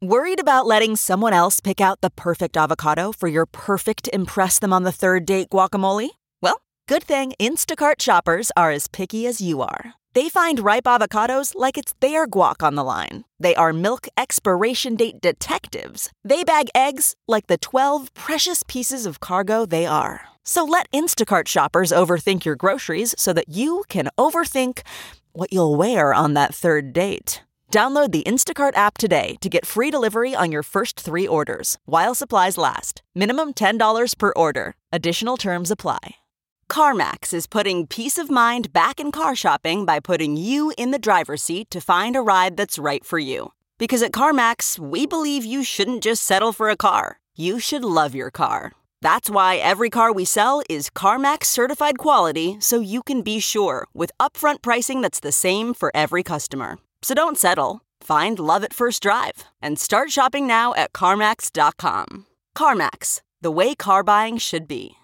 Worried about letting someone else pick out the perfect avocado for your perfect impress them on the third date guacamole? Well, good thing Instacart shoppers are as picky as you are. They find ripe avocados like it's their guac on the line. They are milk expiration date detectives. They bag eggs like the 12 precious pieces of cargo they are. So let Instacart shoppers overthink your groceries so that you can overthink what you'll wear on that third date. Download the Instacart app today to get free delivery on your first 3 orders, while supplies last. Minimum $10 per order. Additional terms apply. CarMax is putting peace of mind back in car shopping by putting you in the driver's seat to find a ride that's right for you. Because at CarMax, we believe you shouldn't just settle for a car. You should love your car. That's why every car we sell is CarMax certified quality, so you can be sure with upfront pricing that's the same for every customer. So don't settle. Find love at first drive and start shopping now at CarMax.com. CarMax, the way car buying should be.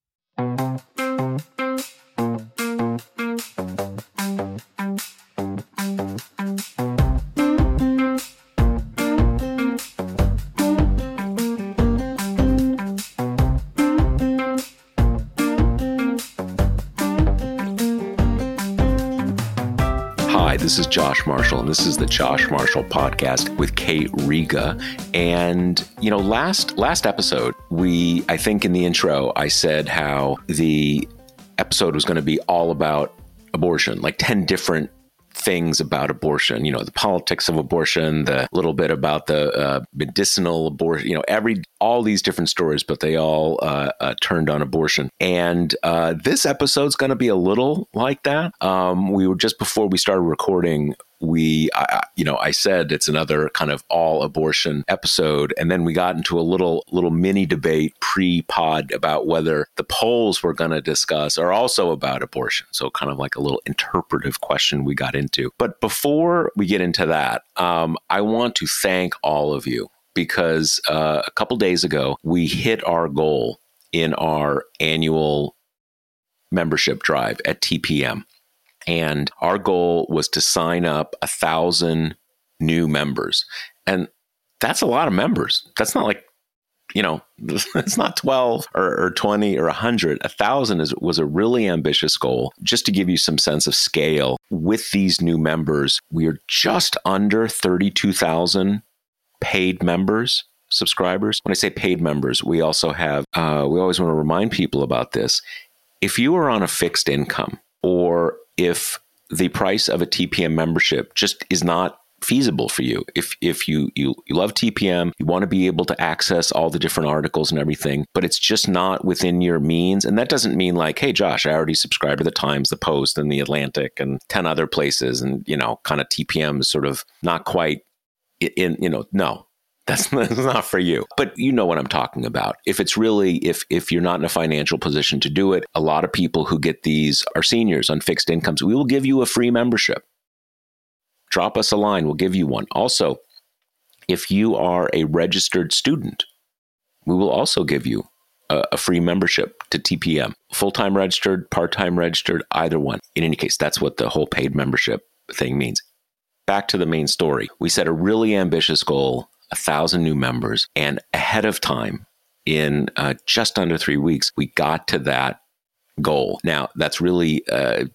Hi, this is Josh Marshall, and this is the Josh Marshall Podcast with Kate Riga. And, last episode, I think in the intro, I said how the episode was going to be all about abortion, like 10 different things about abortion, the politics of abortion, the little bit about the medicinal abortion, all these different stories, but they all turned on abortion. And this episode's going to be a little like that. We were just before we started recording, I said it's another kind of all abortion episode. And then we got into a little mini debate pre-pod about whether the polls we're going to discuss are also about abortion. So kind of like a little interpretive question we got into. But before we get into that, I want to thank all of you because a couple days ago, we hit our goal in our annual membership drive at TPM. And our goal was to sign up 1,000 new members. And that's a lot of members. That's not like, it's not 12 or 20 or 100. 1,000 was a really ambitious goal. Just to give you some sense of scale, with these new members, we are just under 32,000 paid members, subscribers. When I say paid members, we also have, we always want to remind people about this. If you are on a fixed income, or if the price of a TPM membership just is not feasible for you, if you love TPM, you want to be able to access all the different articles and everything, but it's just not within your means. And that doesn't mean like, hey, Josh, I already subscribe to the Times, the Post, and the Atlantic, and 10 other places. And, kind of TPM is sort of not quite no. That's not for you. But you know what I'm talking about. If it's really, if you're not in a financial position to do it, a lot of people who get these are seniors on fixed incomes. We will give you a free membership. Drop us a line. We'll give you one. Also, if you are a registered student, we will also give you a free membership to TPM. Full-time registered, part-time registered, either one. In any case, that's what the whole paid membership thing means. Back to the main story. We set a really ambitious goal, 1,000 new members, and ahead of time, in just under 3 weeks, we got to that goal. Now, that's really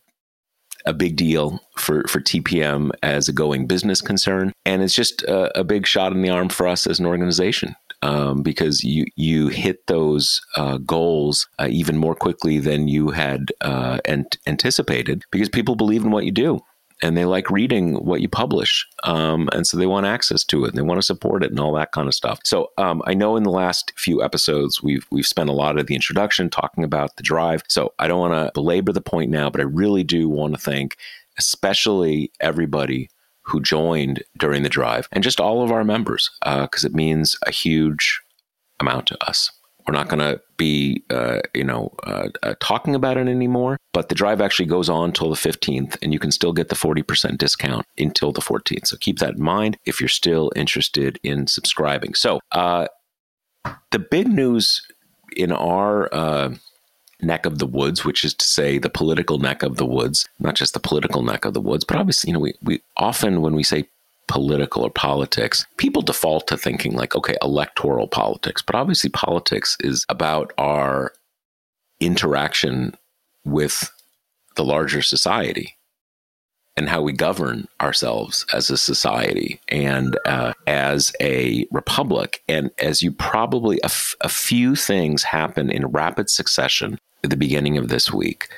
a big deal for TPM as a going business concern, and it's just a big shot in the arm for us as an organization. Because you hit those goals even more quickly than you had anticipated, because people believe in what you do. And they like reading what you publish. And so they want access to it and they want to support it and all that kind of stuff. So I know in the last few episodes, we've spent a lot of the introduction talking about the drive. So I don't want to belabor the point now, but I really do want to thank especially everybody who joined during the drive and just all of our members, because it means a huge amount to us. We're not going to be, talking about it anymore, but the drive actually goes on till the 15th, and you can still get the 40% discount until the 14th. So keep that in mind if you're still interested in subscribing. So the big news in our neck of the woods, which is to say the political neck of the woods, not just the political neck of the woods, but obviously, we often, when we say political or politics, people default to thinking like, okay, electoral politics. But obviously politics is about our interaction with the larger society and how we govern ourselves as a society and as a republic. And as you probably, a few things happen in rapid succession at the beginning of this week.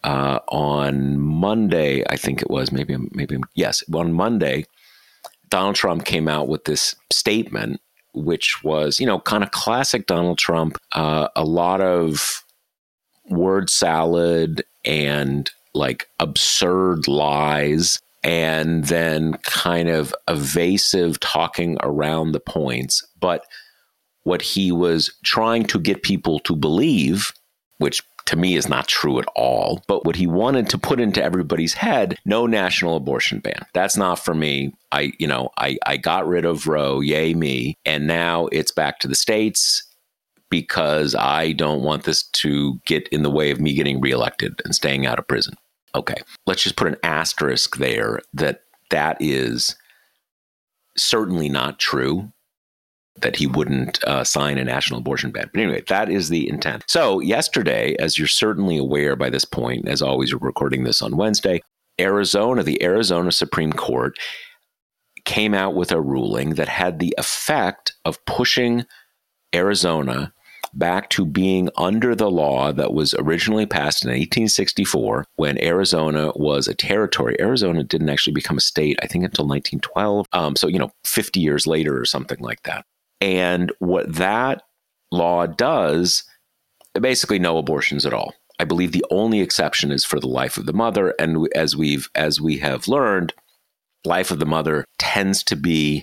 On Monday, I think it was, on Monday, Donald Trump came out with this statement, which was, kind of classic Donald Trump, a lot of word salad and like absurd lies, and then kind of evasive talking around the points. But what he was trying to get people to believe, which to me is not true at all, but what he wanted to put into everybody's head, no national abortion ban. That's not for me. I got rid of Roe, yay me. And now it's back to the states because I don't want this to get in the way of me getting reelected and staying out of prison. Okay, let's just put an asterisk there that is certainly not true, that he wouldn't sign a national abortion ban. But anyway, that is the intent. So yesterday, as you're certainly aware by this point, as always, we're recording this on Wednesday, the Arizona Supreme Court came out with a ruling that had the effect of pushing Arizona back to being under the law that was originally passed in 1864 when Arizona was a territory. Arizona didn't actually become a state, I think, until 1912. So, 50 years later or something like that. And what that law does, basically no abortions at all. I believe the only exception is for the life of the mother. And as we have learned, life of the mother tends to be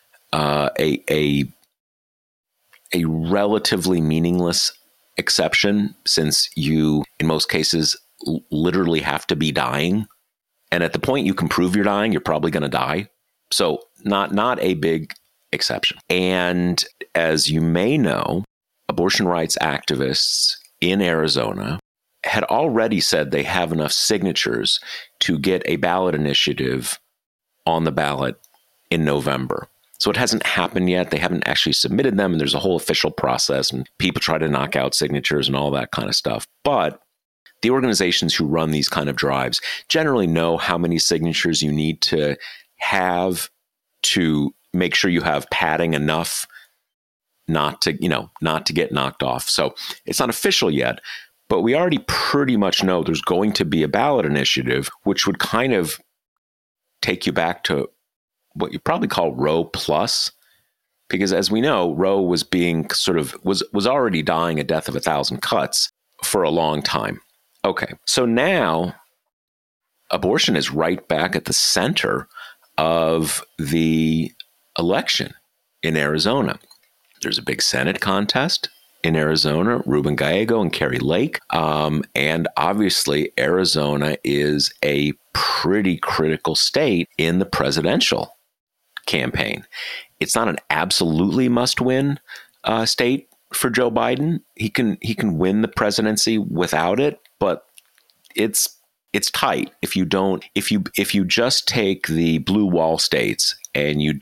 a relatively meaningless exception, since you, in most cases, literally have to be dying. And at the point you can prove you're dying, you're probably going to die. So not a big exception. And as you may know, abortion rights activists in Arizona had already said they have enough signatures to get a ballot initiative on the ballot in November. So it hasn't happened yet. They haven't actually submitted them, and there's a whole official process, and people try to knock out signatures and all that kind of stuff. But the organizations who run these kind of drives generally know how many signatures you need to have to make sure you have padding enough not to get knocked off. So it's not official yet, but we already pretty much know there's going to be a ballot initiative, which would kind of take you back to what you probably call Roe plus, because as we know, Roe was being was already dying a death of 1,000 cuts for a long time. Okay, so now abortion is right back at the center of the election in Arizona. There's a big Senate contest in Arizona, Ruben Gallego and Kari Lake. And obviously, Arizona is a pretty critical state in the presidential campaign. It's not an absolutely must-win state for Joe Biden. He can win the presidency without it, but it's tight if you just take the blue wall states and you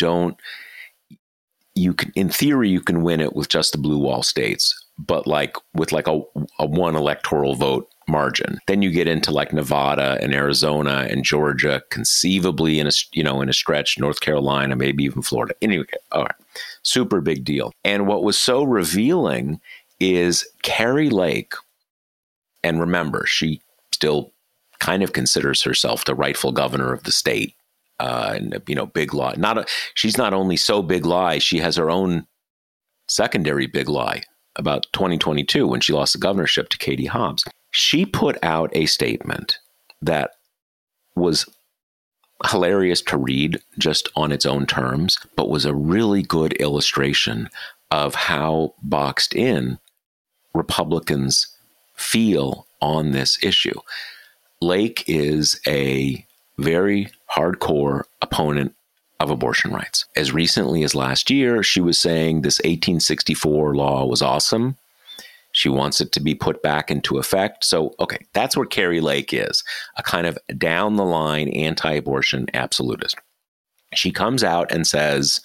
can, in theory, you can win it with just the blue wall states, but with a one electoral vote margin. Then you get into like Nevada and Arizona and Georgia, conceivably in a stretch, North Carolina, maybe even Florida. Anyway, all right, super big deal. And what was so revealing is Kari Lake, and remember, she still kind of considers herself the rightful governor of the state. Big lie. She's not only so big lie, she has her own secondary big lie about 2022 when she lost the governorship to Katie Hobbs. She put out a statement that was hilarious to read just on its own terms, but was a really good illustration of how boxed in Republicans feel on this issue. Lake is a very hardcore opponent of abortion rights. As recently as last year, she was saying this 1864 law was awesome. She wants it to be put back into effect. So, okay, that's where Kari Lake is, a kind of down-the-line anti-abortion absolutist. She comes out and says,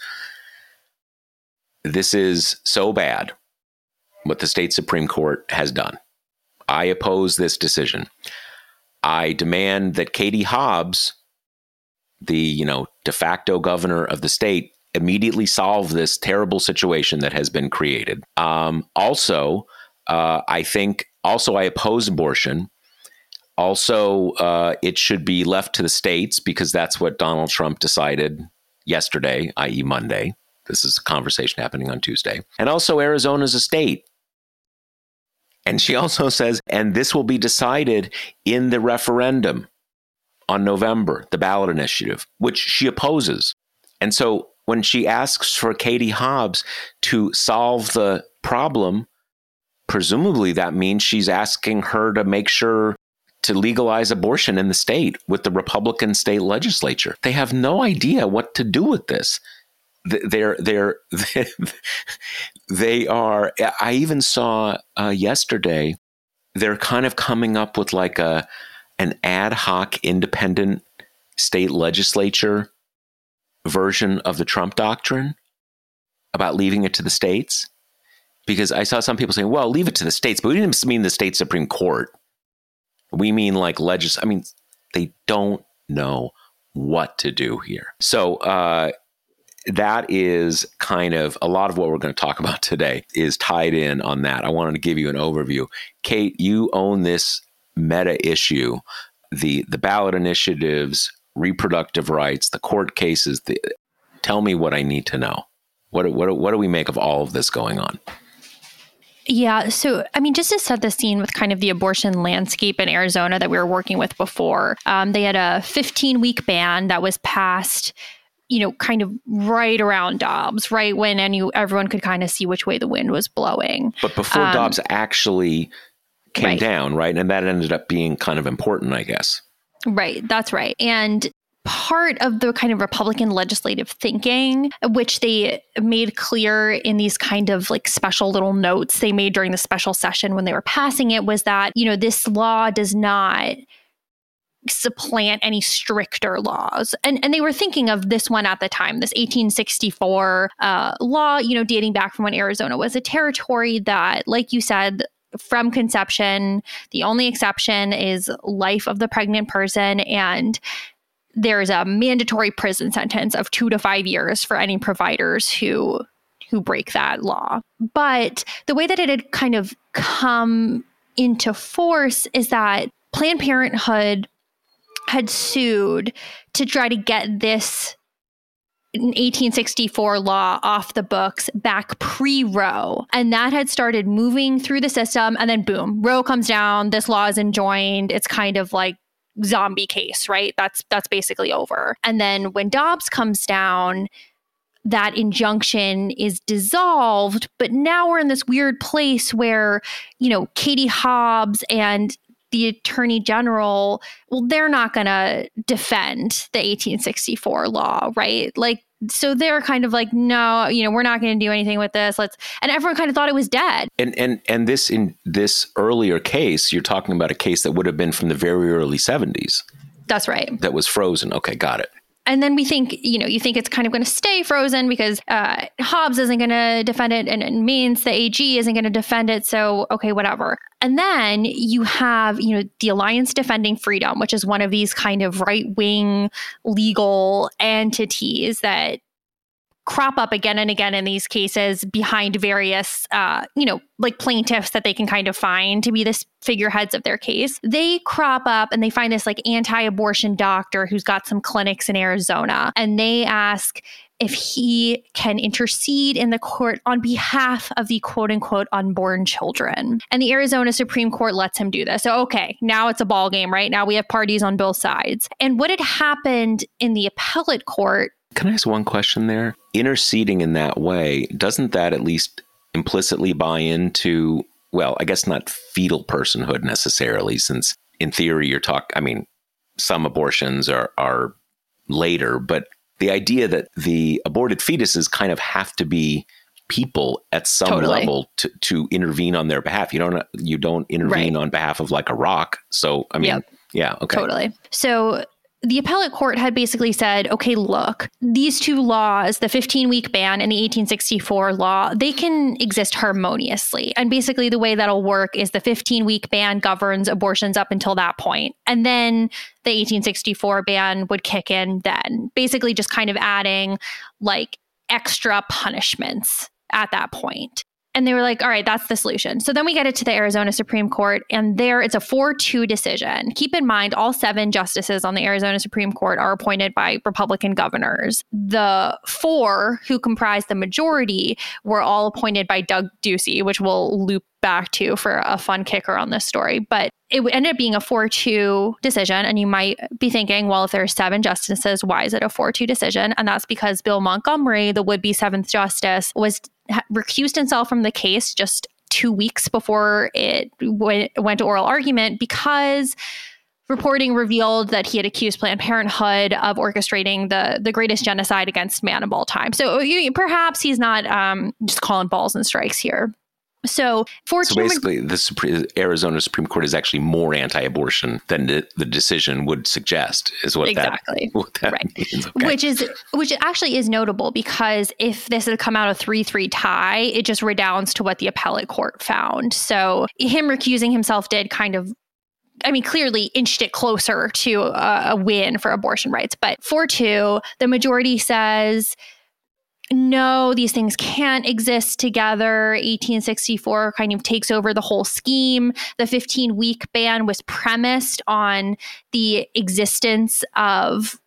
this is so bad what the state Supreme Court has done. I oppose this decision. I demand that Katie Hobbs, the de facto governor of the state, immediately solve this terrible situation that has been created. I oppose abortion. Also, it should be left to the states because that's what Donald Trump decided yesterday, i.e. Monday. This is a conversation happening on Tuesday. And also, Arizona's a state. And she also says, and this will be decided in the referendum on November, the ballot initiative, which she opposes. And so when she asks for Katie Hobbs to solve the problem, presumably that means she's asking her to make sure to legalize abortion in the state with the Republican state legislature. They have no idea what to do with this. They are. I even saw yesterday, they're kind of coming up with like an ad hoc independent state legislature version of the Trump doctrine about leaving it to the states. Because I saw some people saying, well, leave it to the states, but we didn't mean the state Supreme Court. We mean like they don't know what to do here. So that is kind of a lot of what we're going to talk about today is tied in on that. I wanted to give you an overview. Kate, you own this meta issue, the ballot initiatives, reproductive rights, the court cases. Tell me what I need to know. What do we make of all of this going on? Yeah. So, I mean, just to set the scene with kind of the abortion landscape in Arizona that we were working with before, they had a 15-week ban that was passed, kind of right around Dobbs, right when everyone could kind of see which way the wind was blowing. But before Dobbs actually came down, right? And that ended up being kind of important, I guess. Right. That's right. And part of the kind of Republican legislative thinking, which they made clear in these kind of like special little notes they made during the special session when they were passing it, was that, this law does not supplant any stricter laws. And they were thinking of this one at the time, this 1864 law, dating back from when Arizona was a territory that, like you said, from conception, the only exception is life of the pregnant person, and there's a mandatory prison sentence of 2 to 5 years for any providers who break that law. But the way that it had kind of come into force is that Planned Parenthood had sued to try to get this 1864 law off the books back pre-Roe. And that had started moving through the system. And then boom, Roe comes down. This law is enjoined. It's kind of like zombie case, right? That's basically over. And then when Dobbs comes down, that injunction is dissolved. But now we're in this weird place where, Katie Hobbs and the Attorney General, well, they're not going to defend the 1864 law, right? Like, so they're kind of like, no, we're not going to do anything with this. And everyone kind of thought it was dead. And this, in this earlier case, you're talking about a case that would have been from the very early 70s. That's right. That was frozen. Okay, got it. And then we think, you think it's kind of going to stay frozen because Hobbs isn't going to defend it, and it means the AG isn't going to defend it. So, okay, whatever. And then you have, the Alliance Defending Freedom, which is one of these kind of right-wing legal entities that crop up again and again in these cases behind various, like plaintiffs that they can kind of find to be the figureheads of their case. They crop up and they find this like anti-abortion doctor who's got some clinics in Arizona, and they ask if he can intercede in the court on behalf of the quote unquote unborn children. And the Arizona Supreme Court lets him do this. So, okay, now it's a ball game, right? Now we have parties on both sides. And what had happened in the appellate court. Can I ask one question there? Interceding in that way, doesn't that at least implicitly buy into, well, I guess not fetal personhood necessarily, since in theory some abortions are later, but the idea that the aborted fetuses kind of have to be people at some level to intervene on their behalf. You don't intervene on behalf of like a rock. So, yeah, okay. Totally. So the appellate court had basically said, okay, look, these two laws, the 15-week ban and the 1864 law, they can exist harmoniously. And basically the way that'll work is the 15-week ban governs abortions up until that point. And then the 1864 ban would kick in then, basically just kind of adding like extra punishments at that point. And they were like, all right, that's the solution. So then we get it to the Arizona Supreme Court, and there it's a 4-2 decision. Keep in mind, all 7 justices on the Arizona Supreme Court are appointed by Republican governors. The 4 who comprise the majority were all appointed by Doug Ducey, which we'll loop back to for a fun kicker on this story. But it ended up being a 4-2 decision. And you might be thinking, well, if there are 7 justices, why is it a 4-2 decision? And that's because Bill Montgomery, the would-be 7th justice, recused himself from the case just 2 weeks before it went to oral argument because reporting revealed that he had accused Planned Parenthood of orchestrating the greatest genocide against man of all time. So perhaps he's not just calling balls and strikes here. So basically, the Arizona Supreme Court is actually more anti-abortion than the decision would suggest, is what exactly that right. means. Okay. Which actually is notable, because if this had come out a 3-3 tie, it just redounds to what the appellate court found. So him recusing himself did kind of, clearly inched it closer to a win for abortion rights. But 4-2, the majority says, no, these things can't exist together. 1864 kind of takes over the whole scheme. The 15-week ban was premised on the existence of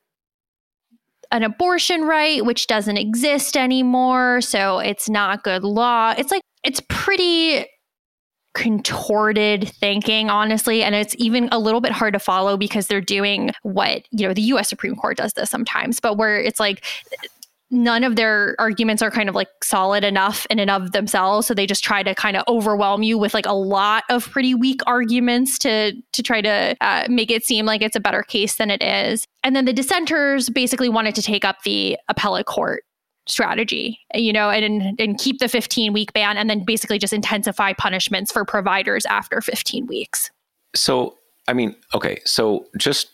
an abortion right, which doesn't exist anymore. So it's not good law. It's pretty contorted thinking, honestly. And it's even a little bit hard to follow because they're doing what, the U.S. Supreme Court does this sometimes, but where it's like, none of their arguments are kind of like solid enough in and of themselves. So they just try to kind of overwhelm you with like a lot of pretty weak arguments to try to make it seem like it's a better case than it is. And then the dissenters basically wanted to take up the appellate court strategy, and keep the 15-week ban and then basically just intensify punishments for providers after 15 weeks. So, so just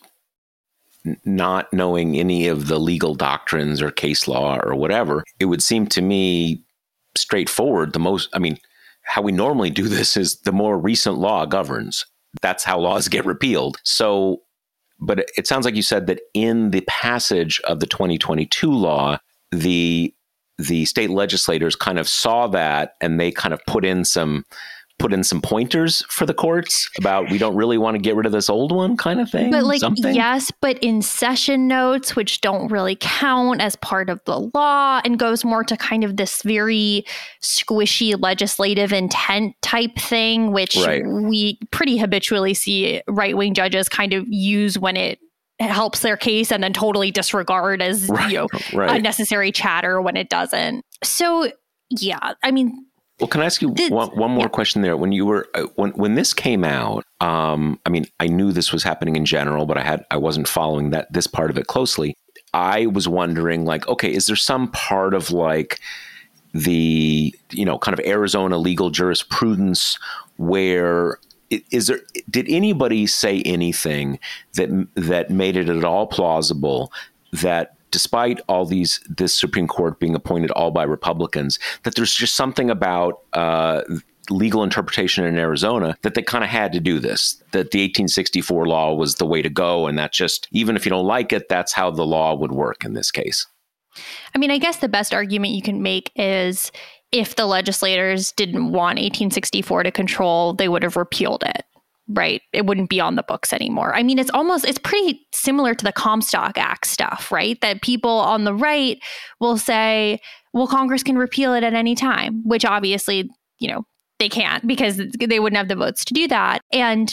not knowing any of the legal doctrines or case law or whatever, it would seem to me straightforward. How we normally do this is the more recent law governs. That's how laws get repealed. So, but it sounds like you said that in the passage of the 2022 law, the state legislators kind of saw that and they kind of put in some pointers for the courts about, we don't really want to get rid of this old one kind of thing. But yes, but in session notes, which don't really count as part of the law and goes more to kind of this very squishy legislative intent type thing, which we pretty habitually see right-wing judges kind of use when it helps their case and then totally disregard as unnecessary chatter when it doesn't. So, yeah, well, can I ask you one more question there? When you were when this came out, I knew this was happening in general, but I wasn't following this part of it closely. I was wondering, okay, is there some part of the kind of Arizona legal jurisprudence where did anybody say anything that made it at all plausible that, despite all this Supreme Court being appointed all by Republicans, that there's just something about legal interpretation in Arizona that they kind of had to do this, that the 1864 law was the way to go, and that just, even if you don't like it, that's how the law would work in this case? I guess the best argument you can make is if the legislators didn't want 1864 to control, they would have repealed it. Right. It wouldn't be on the books anymore. It's pretty similar to the Comstock Act stuff, right? That people on the right will say, well, Congress can repeal it at any time, which obviously, they can't because they wouldn't have the votes to do that. And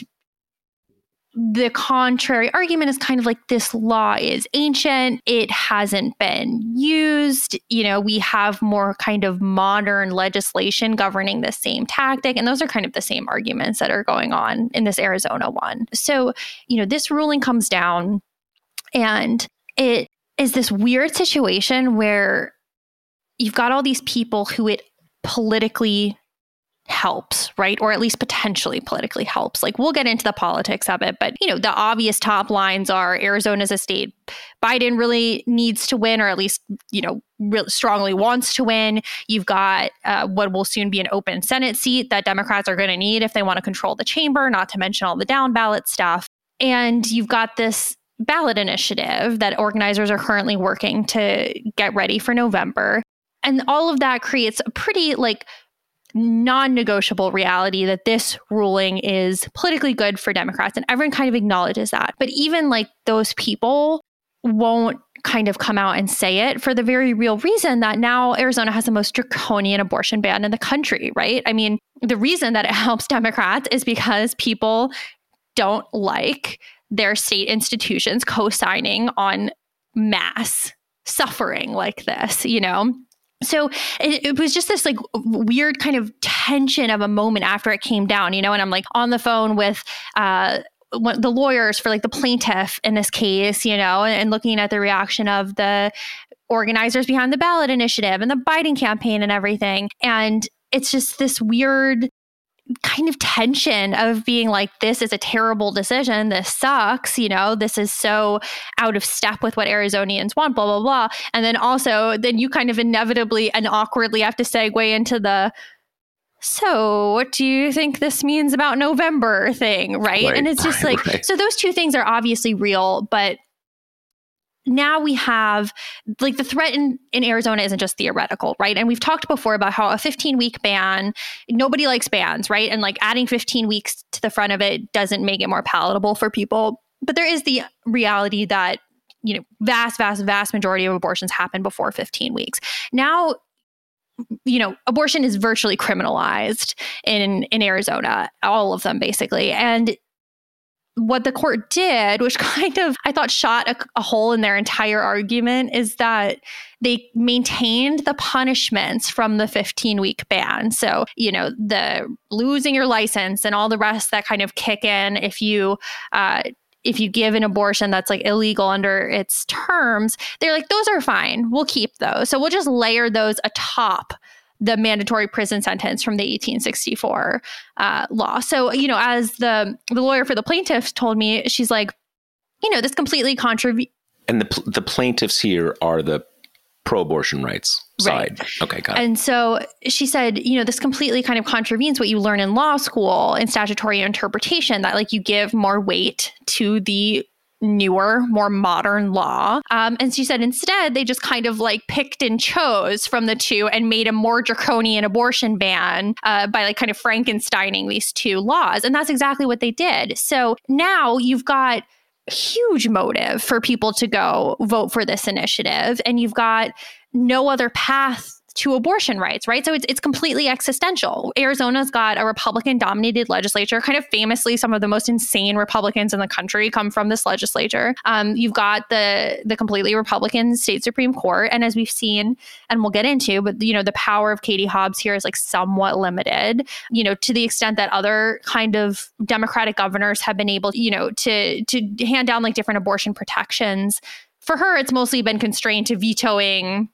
the contrary argument is kind of like, this law is ancient. It hasn't been used. We have more kind of modern legislation governing the same tactic. And those are kind of the same arguments that are going on in this Arizona one. So, this ruling comes down and it is this weird situation where you've got all these people who it politically helps, right? Or at least potentially politically helps. Like, we'll get into the politics of it, but, the obvious top lines are Arizona's a state Biden really needs to win, or at least, really strongly wants to win. You've got what will soon be an open Senate seat that Democrats are going to need if they want to control the chamber, not to mention all the down ballot stuff. And you've got this ballot initiative that organizers are currently working to get ready for November. And all of that creates a pretty non-negotiable reality that this ruling is politically good for Democrats. And everyone kind of acknowledges that. But even those people won't kind of come out and say it for the very real reason that now Arizona has the most draconian abortion ban in the country, right? I mean, the reason that it helps Democrats is because people don't like their state institutions co-signing on mass suffering like this, So it was just this weird kind of tension of a moment after it came down, and I'm on the phone with the lawyers for the plaintiff in this case, and looking at the reaction of the organizers behind the ballot initiative and the Biden campaign and everything. And it's just this weird kind of tension of being this is a terrible decision. This sucks. This is so out of step with what Arizonians want, blah, blah, blah. And then also, then you kind of inevitably and awkwardly have to segue into so what do you think this means about November thing, right? And it's just right. So those two things are obviously real, but now we have the threat in Arizona isn't just theoretical, right? And we've talked before about how a 15-week ban, nobody likes bans, right? And adding 15 weeks to the front of it doesn't make it more palatable for people. But there is the reality that, vast majority of abortions happen before 15 weeks. Now, abortion is virtually criminalized in Arizona, all of them basically. And what the court did, which kind of, I thought, shot a hole in their entire argument, is that they maintained the punishments from the 15-week ban. So, the losing your license and all the rest that kind of kick in if you give an abortion that's illegal under its terms, they're those are fine. We'll keep those. So we'll just layer those atop the mandatory prison sentence from the 1864 law. So, as the lawyer for the plaintiffs told me, she's this completely contravenes. And the plaintiffs here are the pro-abortion rights side. Right. Okay, got it. And so she said, this completely kind of contravenes what you learn in law school in statutory interpretation, that you give more weight to the newer, more modern law. And she said instead, they just kind of picked and chose from the two and made a more draconian abortion ban by kind of Frankensteining these two laws. And that's exactly what they did. So now you've got huge motive for people to go vote for this initiative, and you've got no other path to abortion rights, right? So it's completely existential. Arizona's got a Republican-dominated legislature. Kind of famously, some of the most insane Republicans in the country come from this legislature. You've got the completely Republican state Supreme Court, and as we've seen, and we'll get into, but the power of Katie Hobbs here is somewhat limited. To the extent that other kind of Democratic governors have been able, to hand down different abortion protections. For her, it's mostly been constrained to vetoing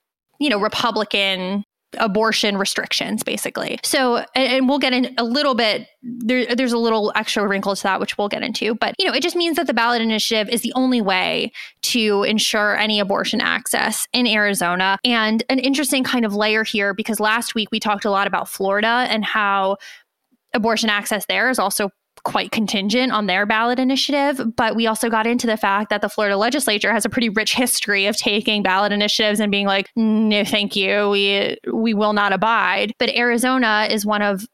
Republican abortion restrictions, basically. So, and we'll get in a little bit, there's a little extra wrinkle to that, which we'll get into. But, it just means that the ballot initiative is the only way to ensure any abortion access in Arizona. And an interesting kind of layer here, because last week we talked a lot about Florida and how abortion access there is also quite contingent on their ballot initiative. But we also got into the fact that the Florida legislature has a pretty rich history of taking ballot initiatives and being no, thank you, we will not abide. But Arizona is one of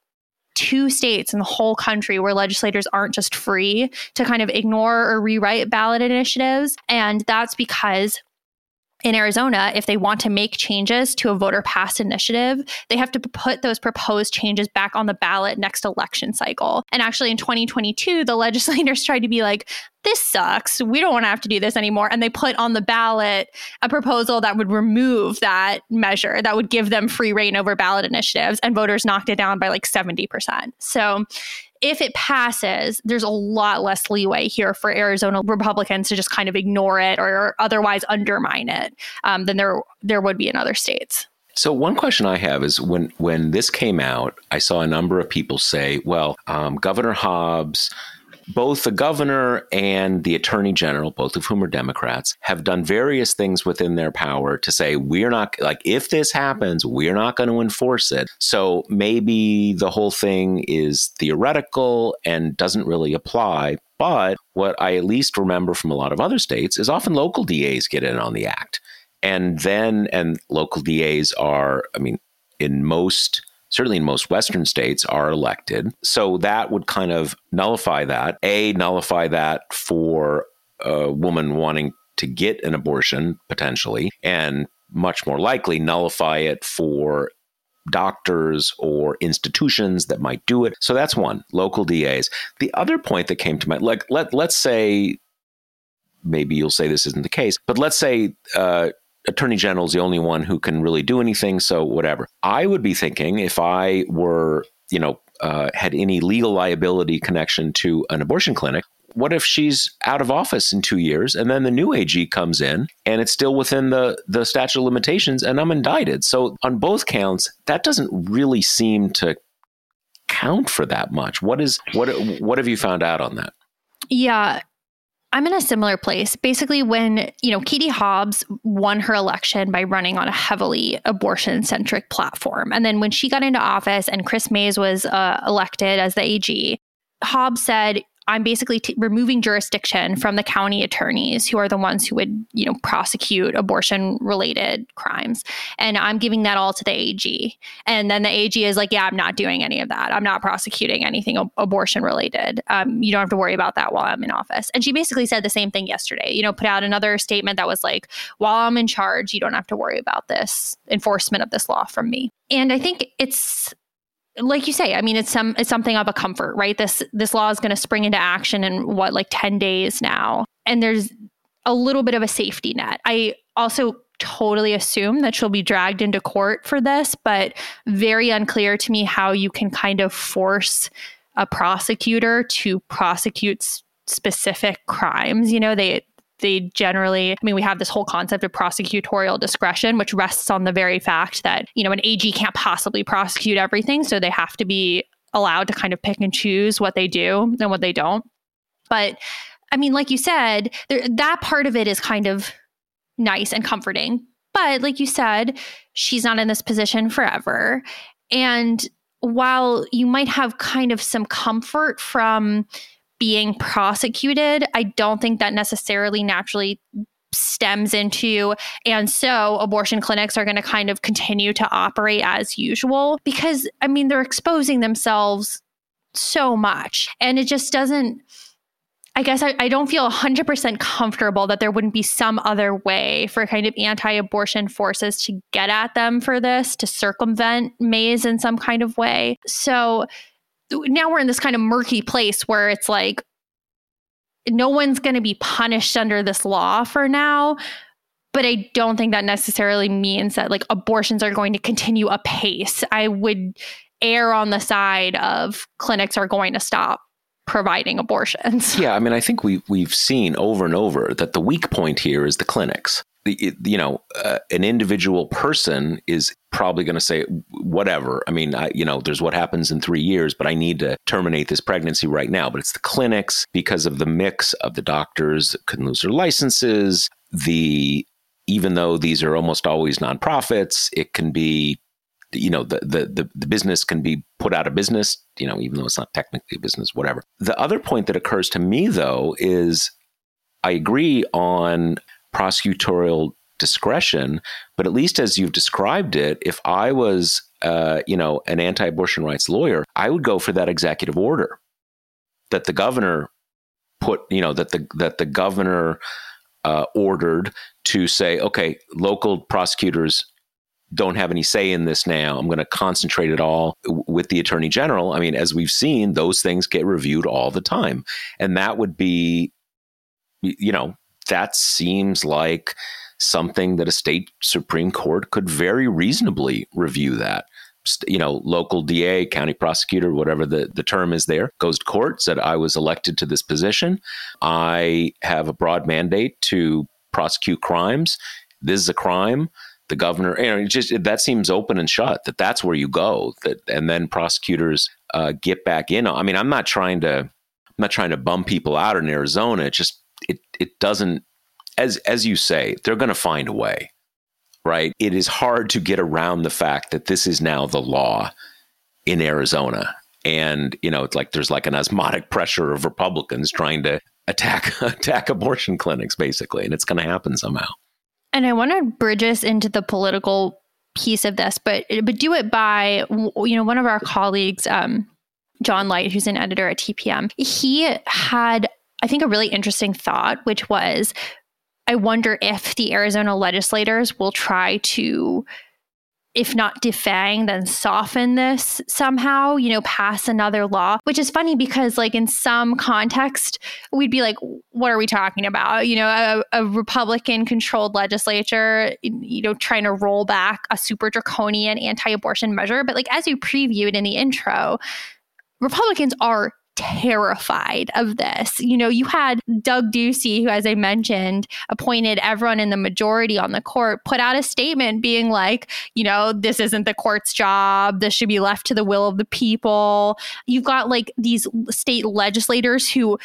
2 states in the whole country where legislators aren't just free to kind of ignore or rewrite ballot initiatives. And that's because in Arizona, if they want to make changes to a voter-passed initiative, they have to put those proposed changes back on the ballot next election cycle. And actually in 2022, the legislators tried to be this sucks. We don't want to have to do this anymore. And they put on the ballot a proposal that would remove that measure, that would give them free reign over ballot initiatives. And voters knocked it down by 70%. So if it passes, there's a lot less leeway here for Arizona Republicans to just kind of ignore it or otherwise undermine it than there would be in other states. So one question I have is when this came out, I saw a number of people say, well, Governor Hobbs, both the governor and the attorney general, both of whom are Democrats, have done various things within their power to say, we're not, like, if this happens, we're not going to enforce it. So maybe the whole thing is theoretical and doesn't really apply. But what I at least remember from a lot of other states is often local DAs get in on the act. And local DAs are, I mean, certainly in most Western states, are elected. So that would kind of nullify that. Nullify that for a woman wanting to get an abortion, potentially, and much more likely nullify it for doctors or institutions that might do it. So that's one, local DAs. The other point that came to mind, like let's say, maybe you'll say this isn't the case, but let's say Attorney General is the only one who can really do anything. So whatever. I would be thinking, if I were, had any legal liability connection to an abortion clinic, what if she's out of office in 2 years and then the new AG comes in and it's still within the statute of limitations and I'm indicted? So on both counts, that doesn't really seem to count for that much. What have you found out on that? Yeah. I'm in a similar place. Basically, when, Katie Hobbs won her election by running on a heavily abortion-centric platform. And then when she got into office and Chris Mays was elected as the AG, Hobbs said, I'm basically removing jurisdiction from the county attorneys who are the ones who would, prosecute abortion-related crimes. And I'm giving that all to the AG. And then the AG is like, yeah, I'm not doing any of that. I'm not prosecuting anything abortion-related. You don't have to worry about that while I'm in office. And she basically said the same thing yesterday, put out another statement that was like, while I'm in charge, you don't have to worry about this enforcement of this law from me. And I think it's, like you say, I mean, it's something of a comfort, right? This law is going to spring into action in 10 days now. And there's a little bit of a safety net. I also totally assume that she'll be dragged into court for this, but very unclear to me how you can kind of force a prosecutor to prosecute specific crimes. They generally, we have this whole concept of prosecutorial discretion, which rests on the very fact that, an AG can't possibly prosecute everything. So they have to be allowed to kind of pick and choose what they do and what they don't. But like you said, that part of it is kind of nice and comforting. But like you said, she's not in this position forever. And while you might have kind of some comfort from being prosecuted, I don't think that necessarily naturally stems into, and so abortion clinics are going to kind of continue to operate as usual, because they're exposing themselves so much. And it just doesn't, I guess I don't feel 100% comfortable that there wouldn't be some other way for kind of anti-abortion forces to get at them for this, to circumvent Mays in some kind of way. So now we're in this kind of murky place where it's like, no one's going to be punished under this law for now. But I don't think that necessarily means that abortions are going to continue apace. I would err on the side of clinics are going to stop providing abortions. Yeah, I think we've seen over and over that the weak point here is the clinics. An individual person is probably going to say, whatever. There's what happens in 3 years, but I need to terminate this pregnancy right now. But it's the clinics, because of the mix of the doctors that can lose their licenses. Even though these are almost always nonprofits, it can be, the business can be put out of business, even though it's not technically a business, whatever. The other point that occurs to me, though, is I agree on prosecutorial discretion, but at least as you've described it, if I was, an anti-abortion rights lawyer, I would go for that executive order that the governor put, that the governor ordered to say, okay, local prosecutors don't have any say in this now. I'm going to concentrate it all with the attorney general. As we've seen, those things get reviewed all the time, and that would be, that seems like something that a state Supreme Court could very reasonably review that. Local DA, county prosecutor, whatever the term is there, goes to court, said, I was elected to this position. I have a broad mandate to prosecute crimes. This is a crime. the governor, that seems open and shut, that's where you go, and then prosecutors get back in. I mean, I'm not trying to bum people out in Arizona. It doesn't, as you say, they're going to find a way, right? It is hard to get around the fact that this is now the law in Arizona. And, it's like there's like an osmotic pressure of Republicans trying to attack abortion clinics, basically. And it's going to happen somehow. And I want to bridge us into the political piece of this, but do it by, one of our colleagues, John Light, who's an editor at TPM, he had, I think, a really interesting thought, which was, I wonder if the Arizona legislators will try to, if not defang, then soften this somehow, pass another law, which is funny because like in some context, we'd be like, what are we talking about? A Republican controlled legislature, trying to roll back a super draconian anti-abortion measure. But like, as you previewed in the intro, Republicans are terrified of this. You had Doug Ducey, who, as I mentioned, appointed everyone in the majority on the court, put out a statement being like, this isn't the court's job. This should be left to the will of the people. You've got like these state legislators who,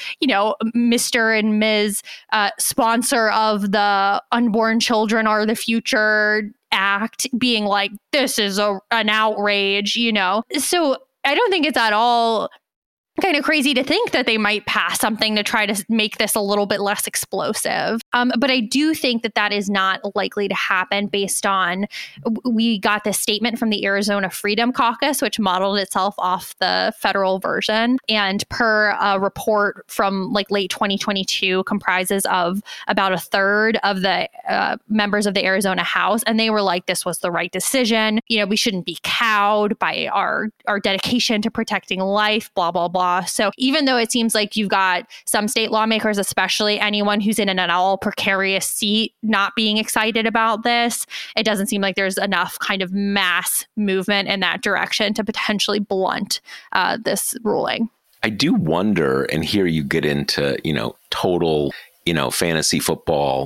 Mr. and Ms. Sponsor of the Unborn Children Are the Future Act being like, this is an outrage, So I don't think it's at all kind of crazy to think that they might pass something to try to make this a little bit less explosive. But I do think that is not likely to happen based on, we got this statement from the Arizona Freedom Caucus, which modeled itself off the federal version. And per a report from like late 2022, comprises of about a third of the members of the Arizona House. And they were like, this was the right decision. We shouldn't be cowed by our dedication to protecting life, blah, blah, blah. So even though it seems like you've got some state lawmakers, especially anyone who's in an all precarious seat, not being excited about this, it doesn't seem like there's enough kind of mass movement in that direction to potentially blunt this ruling. I do wonder, and here you get into, total, fantasy football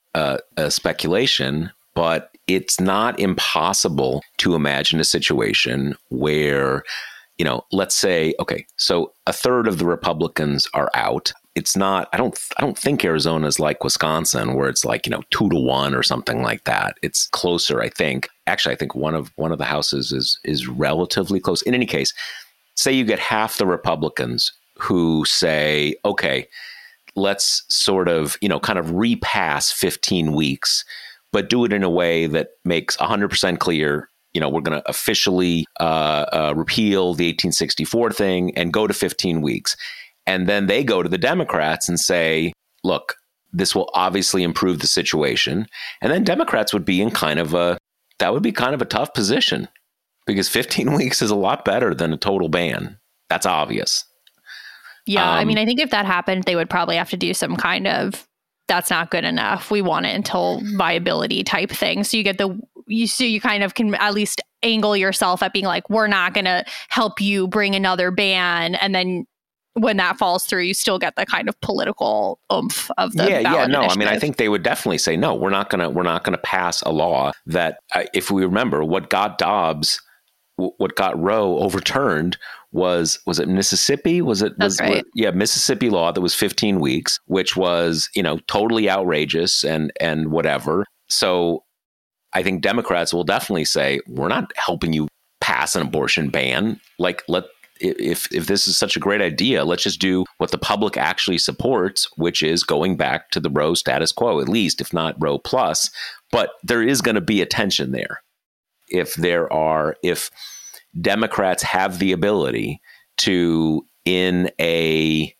speculation, but it's not impossible to imagine a situation where, let's say, okay, so a third of the Republicans are out. It's not, I don't think Arizona's like Wisconsin where it's like, 2-1 or something like that. It's closer, I think. Actually, I think one of the houses is relatively close. In any case, say you get half the Republicans who say, okay, let's sort of, kind of repass 15 weeks, but do it in a way that makes 100% clear, we're going to officially repeal the 1864 thing and go to 15 weeks. And then they go to the Democrats and say, look, this will obviously improve the situation. And then Democrats would be in kind of a tough position because 15 weeks is a lot better than a total ban. That's obvious. Yeah. I mean, I think if that happened, they would probably have to do some kind of, that's not good enough, we want it until viability type thing. So you kind of can at least angle yourself at being like, we're not going to help you bring another ban. And then when that falls through, you still get the kind of political oomph of the ballot initiative. I mean, I think they would definitely say, no, we're not going to pass a law that, if we remember, what got Roe overturned was it Mississippi? Right. Mississippi law that was 15 weeks, which was, totally outrageous and whatever. So I think Democrats will definitely say, we're not helping you pass an abortion ban. Like, if this is such a great idea, let's just do what the public actually supports, which is going back to the Roe status quo, at least, if not Roe plus. But there is going to be a tension there. If Democrats have the ability to, in a,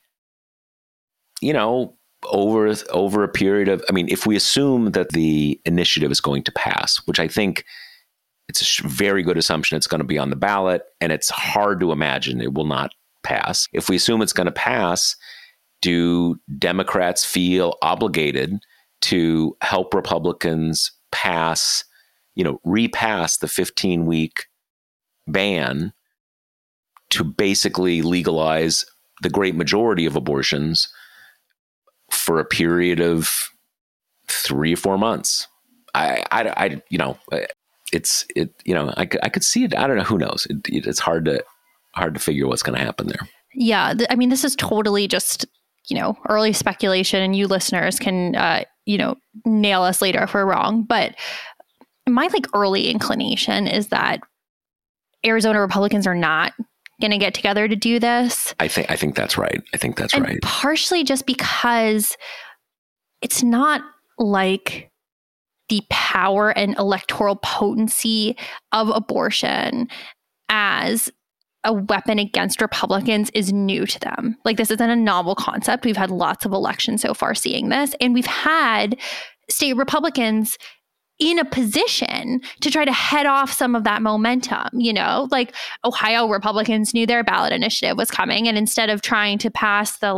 over a period of, if we assume that the initiative is going to pass, which I think it's a very good assumption it's going to be on the ballot, and it's hard to imagine it will not pass. If we assume it's going to pass, do Democrats feel obligated to help Republicans repass the 15-week ban to basically legalize the great majority of abortions for a period of 3 or 4 months? I could see it. I don't know. Who knows? It's hard to figure what's going to happen there. Yeah. I mean, this is totally just, early speculation, and you listeners can, nail us later if we're wrong. But my early inclination is that Arizona Republicans are not going to get together to do this. I think that's right. And partially just because it's not like the power and electoral potency of abortion as a weapon against Republicans is new to them. This isn't a novel concept. We've had lots of elections so far seeing this, and we've had state Republicans in a position to try to head off some of that momentum. Ohio Republicans knew their ballot initiative was coming, and instead of trying to pass the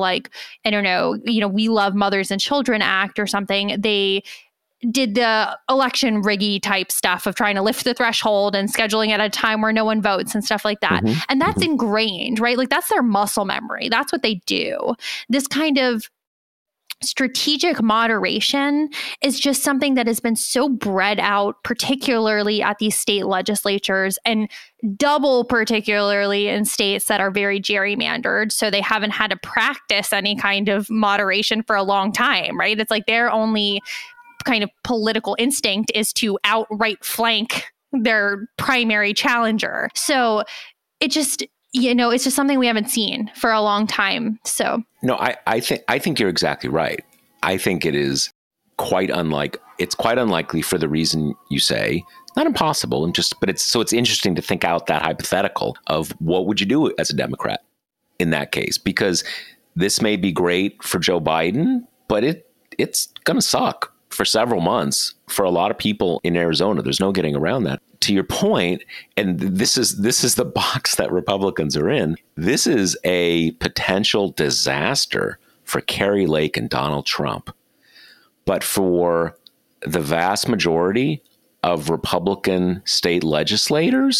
We Love Mothers and Children Act or something, they did the election riggy type stuff of trying to lift the threshold and scheduling at a time where no one votes and stuff like that. Mm-hmm. And that's ingrained, right? That's their muscle memory. That's what they do. This kind of strategic moderation is just something that has been so bred out, particularly at these state legislatures, and double particularly in states that are very gerrymandered. So they haven't had to practice any kind of moderation for a long time, right? It's their only kind of political instinct is to outright flank their primary challenger. So it just, it's just something we haven't seen for a long time. So no, I think you're exactly right. I think it is quite unlikely for the reason you say. Not impossible, but it's interesting to think out that hypothetical of what would you do as a Democrat in that case, because this may be great for Joe Biden, but it's going to suck for several months for a lot of people in Arizona. There's no getting around that. To your point, and this is the box that Republicans are in, this is a potential disaster for Kari Lake and Donald Trump. But for the vast majority of Republican state legislators,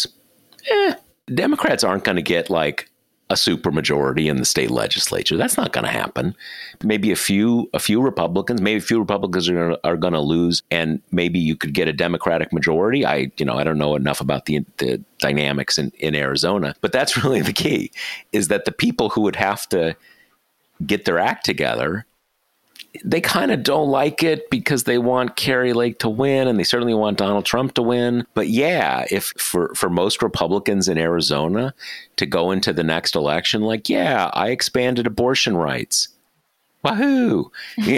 Democrats aren't going to get a supermajority in the state legislature. That's not going to happen. Maybe a few Republicans are going to lose, and maybe you could get a Democratic majority. I don't know enough about the dynamics in Arizona, but that's really the key, is that the people who would have to get their act together, they kind of don't like it because they want Kari Lake to win, and they certainly want Donald Trump to win. But yeah, if for most Republicans in Arizona to go into the next election, I expanded abortion rights. Wahoo!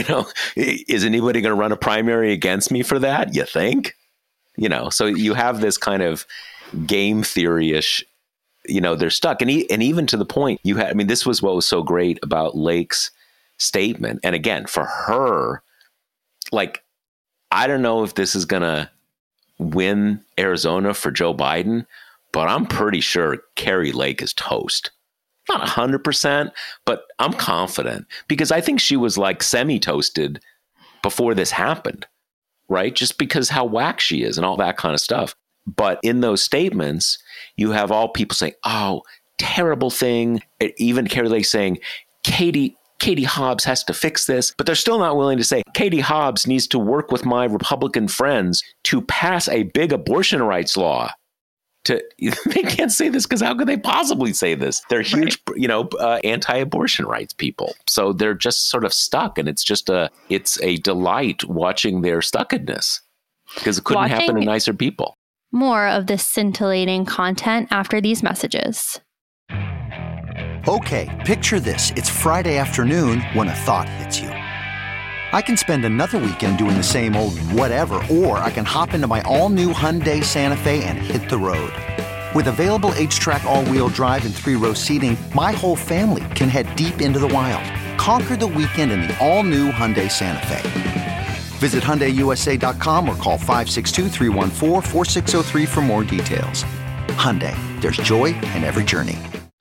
Is anybody going to run a primary against me for that? You think? So you have this kind of game theory-ish, they're stuck. And even to the point this was what was so great about Lake's statement. And again, for her, I don't know if this is going to win Arizona for Joe Biden, but I'm pretty sure Kari Lake is toast. Not 100%, but I'm confident, because I think she was semi-toasted before this happened, right? Just because how whack she is and all that kind of stuff. But in those statements, you have all people saying, oh, terrible thing. Even Kari Lake saying, Katie Hobbs has to fix this, but they're still not willing to say Katie Hobbs needs to work with my Republican friends to pass a big abortion rights law. They can't say this because how could they possibly say this? They're huge, anti-abortion rights people. So they're just sort of stuck, and it's a delight watching their stuckedness, because it couldn't happen to nicer people. More of this scintillating content after these messages. Okay, picture this. It's Friday afternoon when a thought hits you. I can spend another weekend doing the same old whatever, or I can hop into my all-new Hyundai Santa Fe and hit the road. With available H-Track all-wheel drive and 3-row seating, my whole family can head deep into the wild. Conquer the weekend in the all-new Hyundai Santa Fe. Visit HyundaiUSA.com or call 562-314-4603 for more details. Hyundai, there's joy in every journey.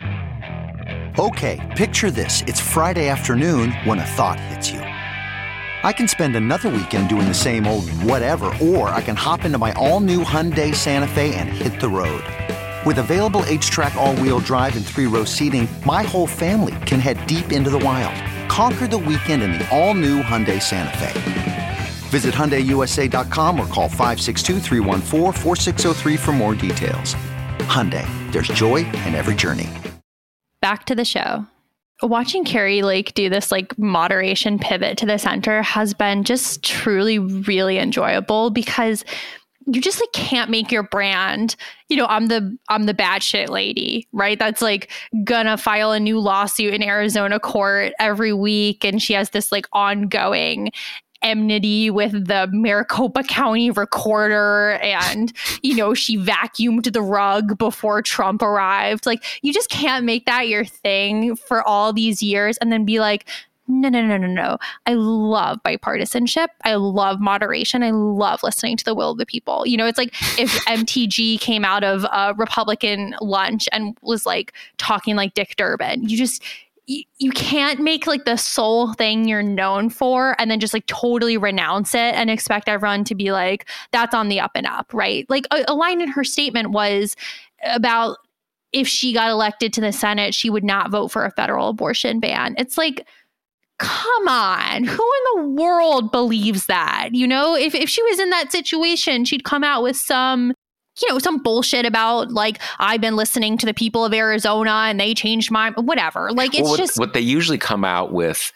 Okay, picture this. It's Friday afternoon when a thought hits you. I can spend another weekend doing the same old whatever, or I can hop into my all-new Hyundai Santa Fe and hit the road. With available H-Track all-wheel drive and 3-row seating, my whole family can head deep into the wild. Conquer the weekend in the all-new Hyundai Santa Fe. Visit HyundaiUSA.com or call 562-314-4603 for more details. Hyundai, there's joy in every journey. Back to the show. Watching Kari Lake do this like moderation pivot to the center has been just truly, really enjoyable because you just like can't make your brand, I'm the bad shit lady, right? That's like gonna file a new lawsuit in Arizona court every week. And she has this like ongoing enmity with the Maricopa County recorder, and she vacuumed the rug before Trump arrived. Like, you just can't make that your thing for all these years and then be like, no. I love bipartisanship. I love moderation. I love listening to the will of the people. It's like if MTG came out of a Republican lunch and was like talking like Dick Durbin. You can't make like the sole thing you're known for and then just like totally renounce it and expect everyone to be like, that's on the up and up, right? Like a line in her statement was about if she got elected to the Senate, she would not vote for a federal abortion ban. It's like, come on, who in the world believes that? If she was in that situation, she'd come out with some bullshit about like, I've been listening to the people of Arizona and they changed my whatever. Like, it's what they usually come out with,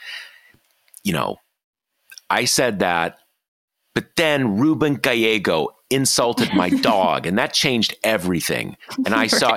I said that, but then Ruben Gallego insulted my dog and that changed everything. And I saw,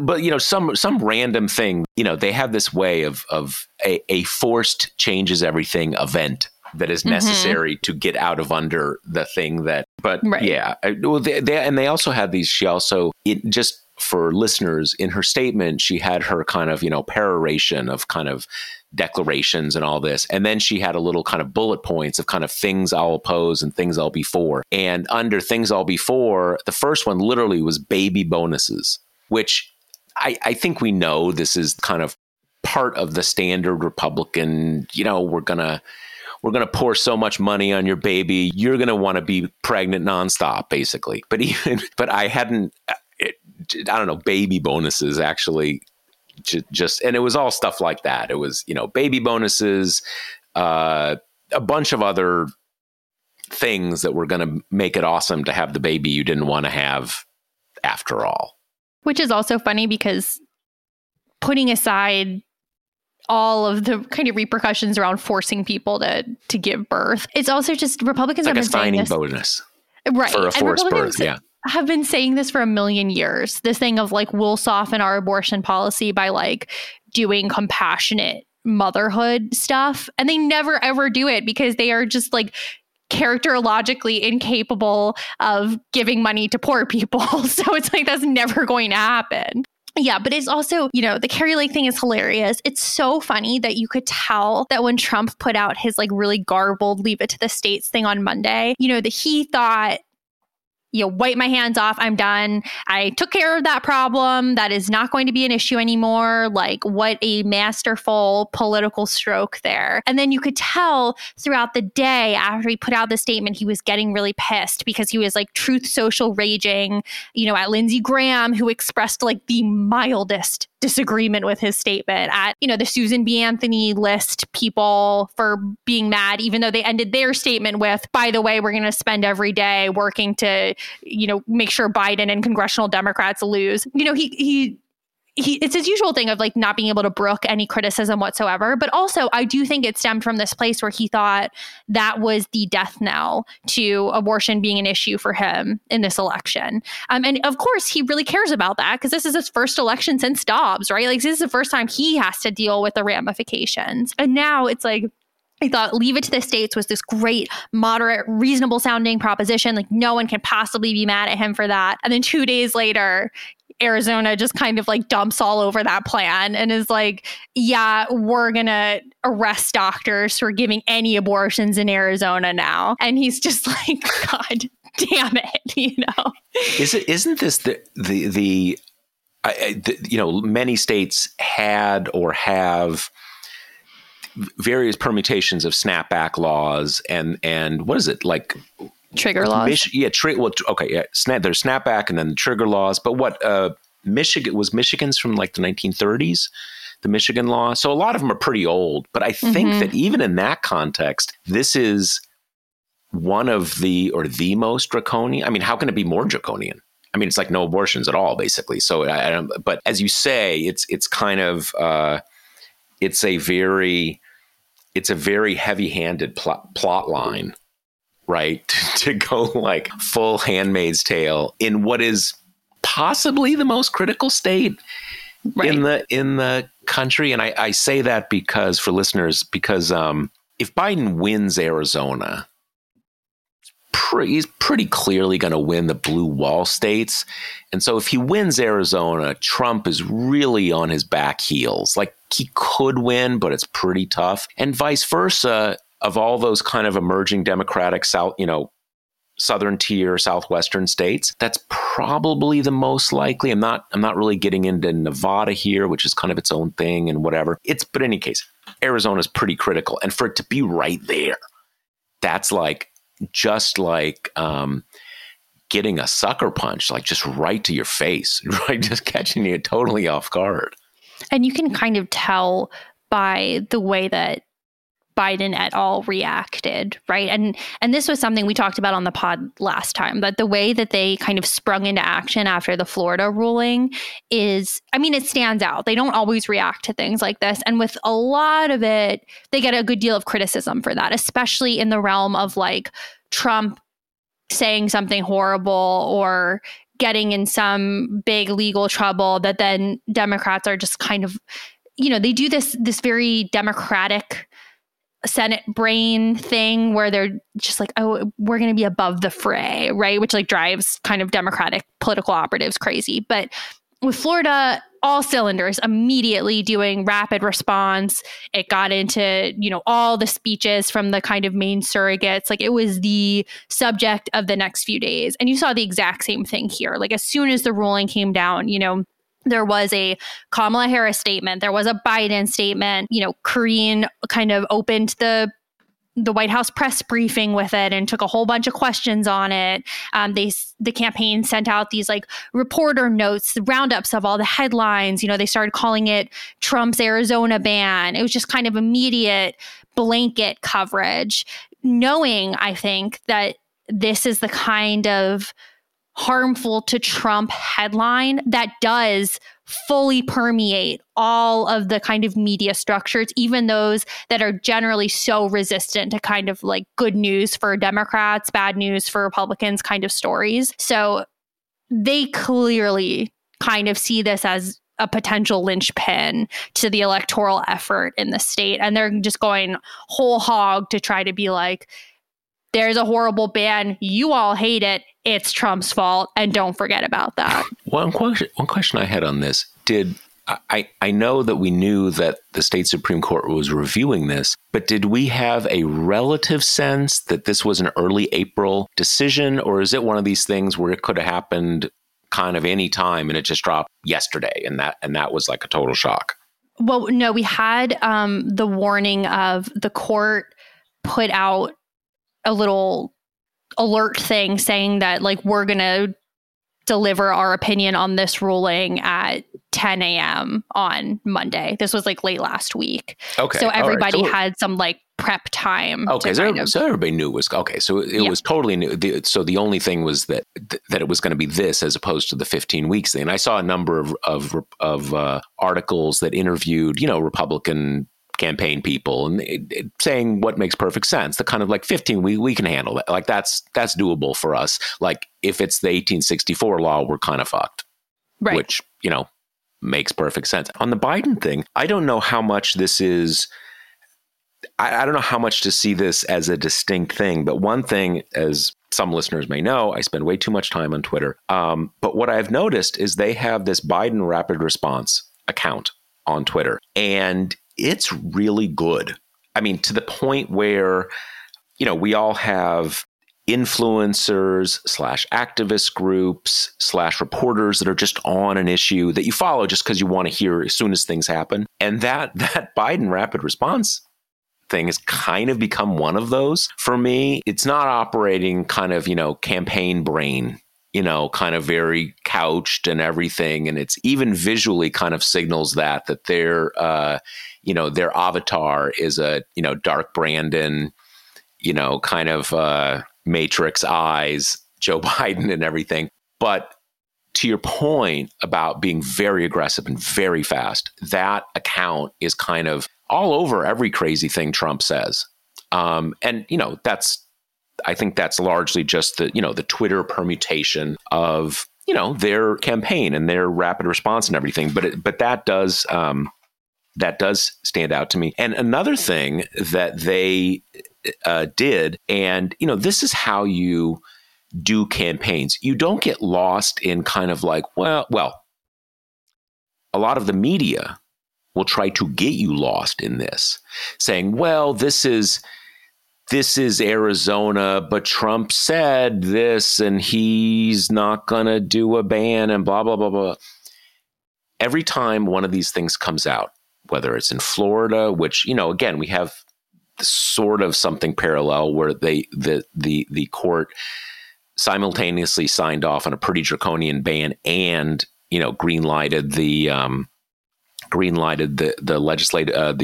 some random thing, they have this way of a forced changes everything event that is necessary to get out of under the thing that, but right. Yeah. Well, they also had these, just for listeners in her statement, she had her kind of, peroration of kind of declarations and all this. And then she had a little kind of bullet points of kind of things I'll oppose and things I'll be for. And under things I'll be for, the first one literally was baby bonuses, which I think we know this is kind of part of the standard Republican, we're going to pour so much money on your baby. You're going to want to be pregnant nonstop, basically. But I hadn't, I don't know, baby bonuses actually just, and it was all stuff like that. It was, baby bonuses, a bunch of other things that were going to make it awesome to have the baby you didn't want to have after all. Which is also funny because putting aside all of the kind of repercussions around forcing people to give birth, it's also just Republicans have been saying this. Like a signing bonus. Right. For a forced birth, yeah. Have been saying this for a million years. This thing of like, we'll soften our abortion policy by like doing compassionate motherhood stuff. And they never, ever do it because they are just like characterologically incapable of giving money to poor people. So it's like, that's never going to happen. Yeah, but it's also, the Kari Lake thing is hilarious. It's so funny that you could tell that when Trump put out his like really garbled leave it to the states thing on Monday, that he thought, wipe my hands off. I'm done. I took care of that problem. That is not going to be an issue anymore. Like, what a masterful political stroke there. And then you could tell throughout the day after he put out the statement, he was getting really pissed because he was like Truth Social raging, at Lindsey Graham, who expressed like the mildest disagreement with his statement, at, the Susan B. Anthony list people for being mad, even though they ended their statement with, by the way, we're going to spend every day working to, make sure Biden and congressional Democrats lose. He it's his usual thing of like not being able to brook any criticism whatsoever. But also, I do think it stemmed from this place where he thought that was the death knell to abortion being an issue for him in this election. And of course, he really cares about that because this is his first election since Dobbs, right? Like, this is the first time he has to deal with the ramifications. And now it's like, I thought leave it to the states was this great, moderate, reasonable sounding proposition. Like, no one can possibly be mad at him for that. And then 2 days later, Arizona just kind of like dumps all over that plan and is like, yeah, we're going to arrest doctors for giving any abortions in Arizona now. And he's just like, God damn it, Isn't this many states had or have various permutations of snapback laws and what is it like? Trigger laws. There's snapback and then the trigger laws. But what Michigan's from like the 1930s, the Michigan law. So a lot of them are pretty old. But I think that even in that context, this is one of the most draconian. I mean, how can it be more draconian? I mean, it's like no abortions at all, basically. So, but as you say, it's kind of it's a very heavy-handed plot line, right? to go like full Handmaid's Tale in what is possibly the most critical state in the country. And I say that because for listeners, because if Biden wins Arizona, he's pretty clearly going to win the blue wall states. And so if he wins Arizona, Trump is really on his back heels. Like he could win, but it's pretty tough. And vice versa, of all those kind of emerging Democratic southern tier, southwestern states, that's probably the most likely. I'm not really getting into Nevada here, which is kind of its own thing and whatever. But in any case, Arizona is pretty critical. And for it to be right there, that's like, just like getting a sucker punch, like just right to your face, right? Just catching you totally off guard. And you can kind of tell by the way that Biden et al. Reacted, right? And this was something we talked about on the pod last time, that the way that they kind of sprung into action after the Florida ruling is, I mean, it stands out. They don't always react to things like this. And with a lot of it, they get a good deal of criticism for that, especially in the realm of like Trump saying something horrible or getting in some big legal trouble that then Democrats are just kind of, they do this very Democratic Senate brain thing where they're just like, oh, we're going to be above the fray, right? Which like drives kind of Democratic political operatives crazy. But with Florida, all cylinders, immediately doing rapid response. It got into, all the speeches from the kind of main surrogates. Like it was the subject of the next few days. And you saw the exact same thing here. Like as soon as the ruling came down, there was a Kamala Harris statement. There was a Biden statement. Karine kind of opened the White House press briefing with it and took a whole bunch of questions on it. The campaign sent out these like reporter notes, the roundups of all the headlines. They started calling it Trump's Arizona ban. It was just kind of immediate blanket coverage, knowing, I think, that this is the kind of harmful to Trump headline that does fully permeate all of the kind of media structures, even those that are generally so resistant to kind of like good news for Democrats, bad news for Republicans kind of stories. So they clearly kind of see this as a potential linchpin to the electoral effort in the state. And they're just going whole hog to try to be like, there's a horrible ban. You all hate it. It's Trump's fault. And don't forget about that. One question I had on this. I know that we knew that the state Supreme Court was reviewing this, but did we have a relative sense that this was an early April decision? Or is it one of these things where it could have happened kind of any time and it just dropped yesterday? And that was like a total shock. Well, no, we had the warning of the court put out a little alert thing saying that like we're going to deliver our opinion on this ruling at 10 a.m. on Monday. This was like late last week. Okay. So everybody had some like prep time. Okay. So everybody knew it was okay. So it was totally new. So the only thing was that it was going to be this as opposed to the 15 weeks thing. And I saw a number of articles that interviewed, Republican campaign people and saying what makes perfect sense. The kind of like 15, we can handle that. Like that's doable for us. Like if it's the 1864 law, we're kind of fucked. Right. Which, makes perfect sense. On the Biden thing, I don't know how much this is. I don't know how much to see this as a distinct thing. But one thing, as some listeners may know, I spend way too much time on Twitter. But what I've noticed is they have this Biden rapid response account on Twitter. And it's really good. I mean, to the point where, we all have influencers / activist groups / reporters that are just on an issue that you follow just because you want to hear as soon as things happen. And that Biden rapid response thing has kind of become one of those for me. It's not operating kind of, campaign brain, kind of very couched and everything. And it's even visually kind of signals that their avatar is a, Dark Brandon, kind of Matrix eyes, Joe Biden and everything. But to your point about being very aggressive and very fast, that account is kind of all over every crazy thing Trump says. And, I think that's largely just the Twitter permutation of, their campaign and their rapid response and everything. But that does stand out to me. And another thing that they did, and, this is how you do campaigns. You don't get lost in kind of like, well, a lot of the media will try to get you lost in this, saying, well, this is Arizona, but Trump said this and he's not going to do a ban and blah, blah, blah, blah. Every time one of these things comes out, whether it's in Florida, which, again, we have sort of something parallel where the court simultaneously signed off on a pretty draconian ban and, green lighted the legislative,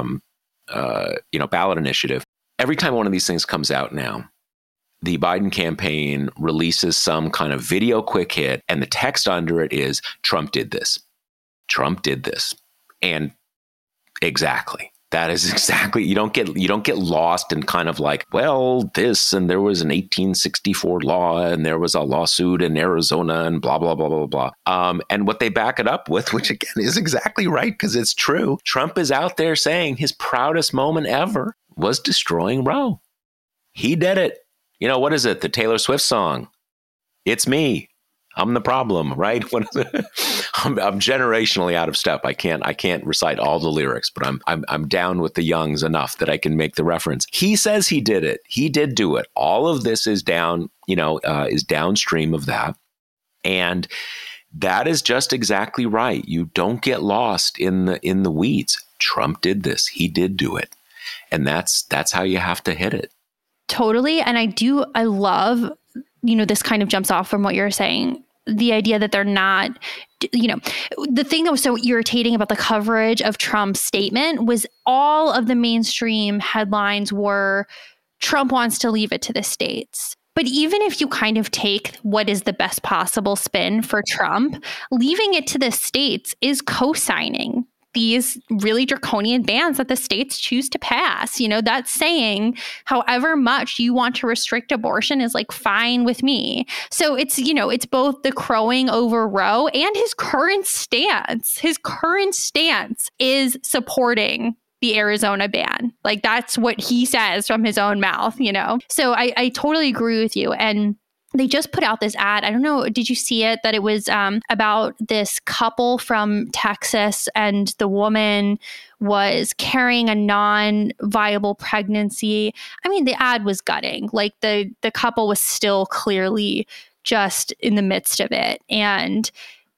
ballot initiative. Every time one of these things comes out now, the Biden campaign releases some kind of video quick hit, and the text under it is, Trump did this. Trump did this. And exactly. That is exactly, you don't get lost in kind of like, well, this, and there was an 1864 law, and there was a lawsuit in Arizona, and blah, blah, blah, blah, blah. And what they back it up with, which again is exactly right, because it's true. Trump is out there saying his proudest moment ever was destroying Roe. He did it. What is it? The Taylor Swift song. It's me. I'm the problem, right? I'm generationally out of step. I can't recite all the lyrics, but I'm down with the youngs enough that I can make the reference. He says he did it. He did do it. All of this is is downstream of that. And that is just exactly right. You don't get lost in the weeds. Trump did this. He did do it. And that's how you have to hit it. Totally. And I love, this kind of jumps off from what you're saying. The idea that they're not, the thing that was so irritating about the coverage of Trump's statement was all of the mainstream headlines were Trump wants to leave it to the states. But even if you kind of take what is the best possible spin for Trump, leaving it to the states is co-signing these really draconian bans that the states choose to pass. That's saying however much you want to restrict abortion is like fine with me. So it's, it's both the crowing over Roe and his current stance. His current stance is supporting the Arizona ban. Like that's what he says from his own mouth, So I totally agree with you. And they just put out this ad. I don't know. Did you see it? That it was about this couple from Texas, and the woman was carrying a non-viable pregnancy. I mean, the ad was gutting. Like the couple was still clearly just in the midst of it and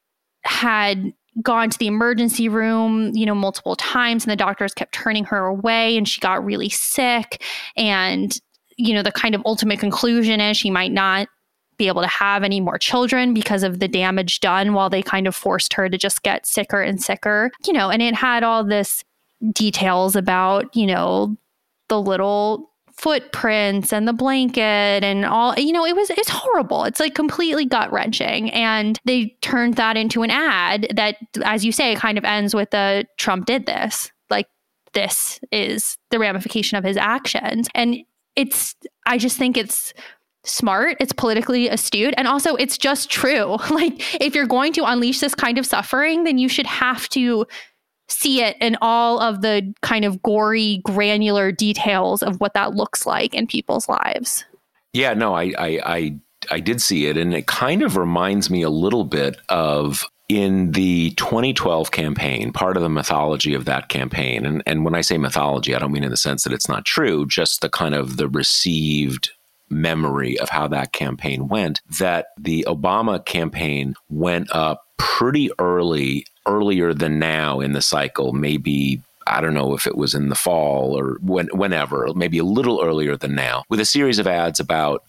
had gone to the emergency room, multiple times, and the doctors kept turning her away, and she got really sick. And, the kind of ultimate conclusion is she might not be able to have any more children because of the damage done while they kind of forced her to just get sicker and sicker, and it had all this details about, the little footprints and the blanket and all, it's horrible. It's like completely gut wrenching. And they turned that into an ad that, as you say, kind of ends with the Trump did this. Like this is the ramification of his actions. And I just think it's smart, it's politically astute, and also it's just true. Like if you're going to unleash this kind of suffering, then you should have to see it in all of the kind of gory, granular details of what that looks like in people's lives. Yeah, no, I did see it, and it kind of reminds me a little bit of in the 2012 campaign, part of the mythology of that campaign, and when I say mythology, I don't mean in the sense that it's not true, just the kind of the received memory of how that campaign went, that the Obama campaign went up pretty earlier than now in the cycle, maybe, I don't know if it was in the fall or whenever, maybe a little earlier than now, with a series of ads about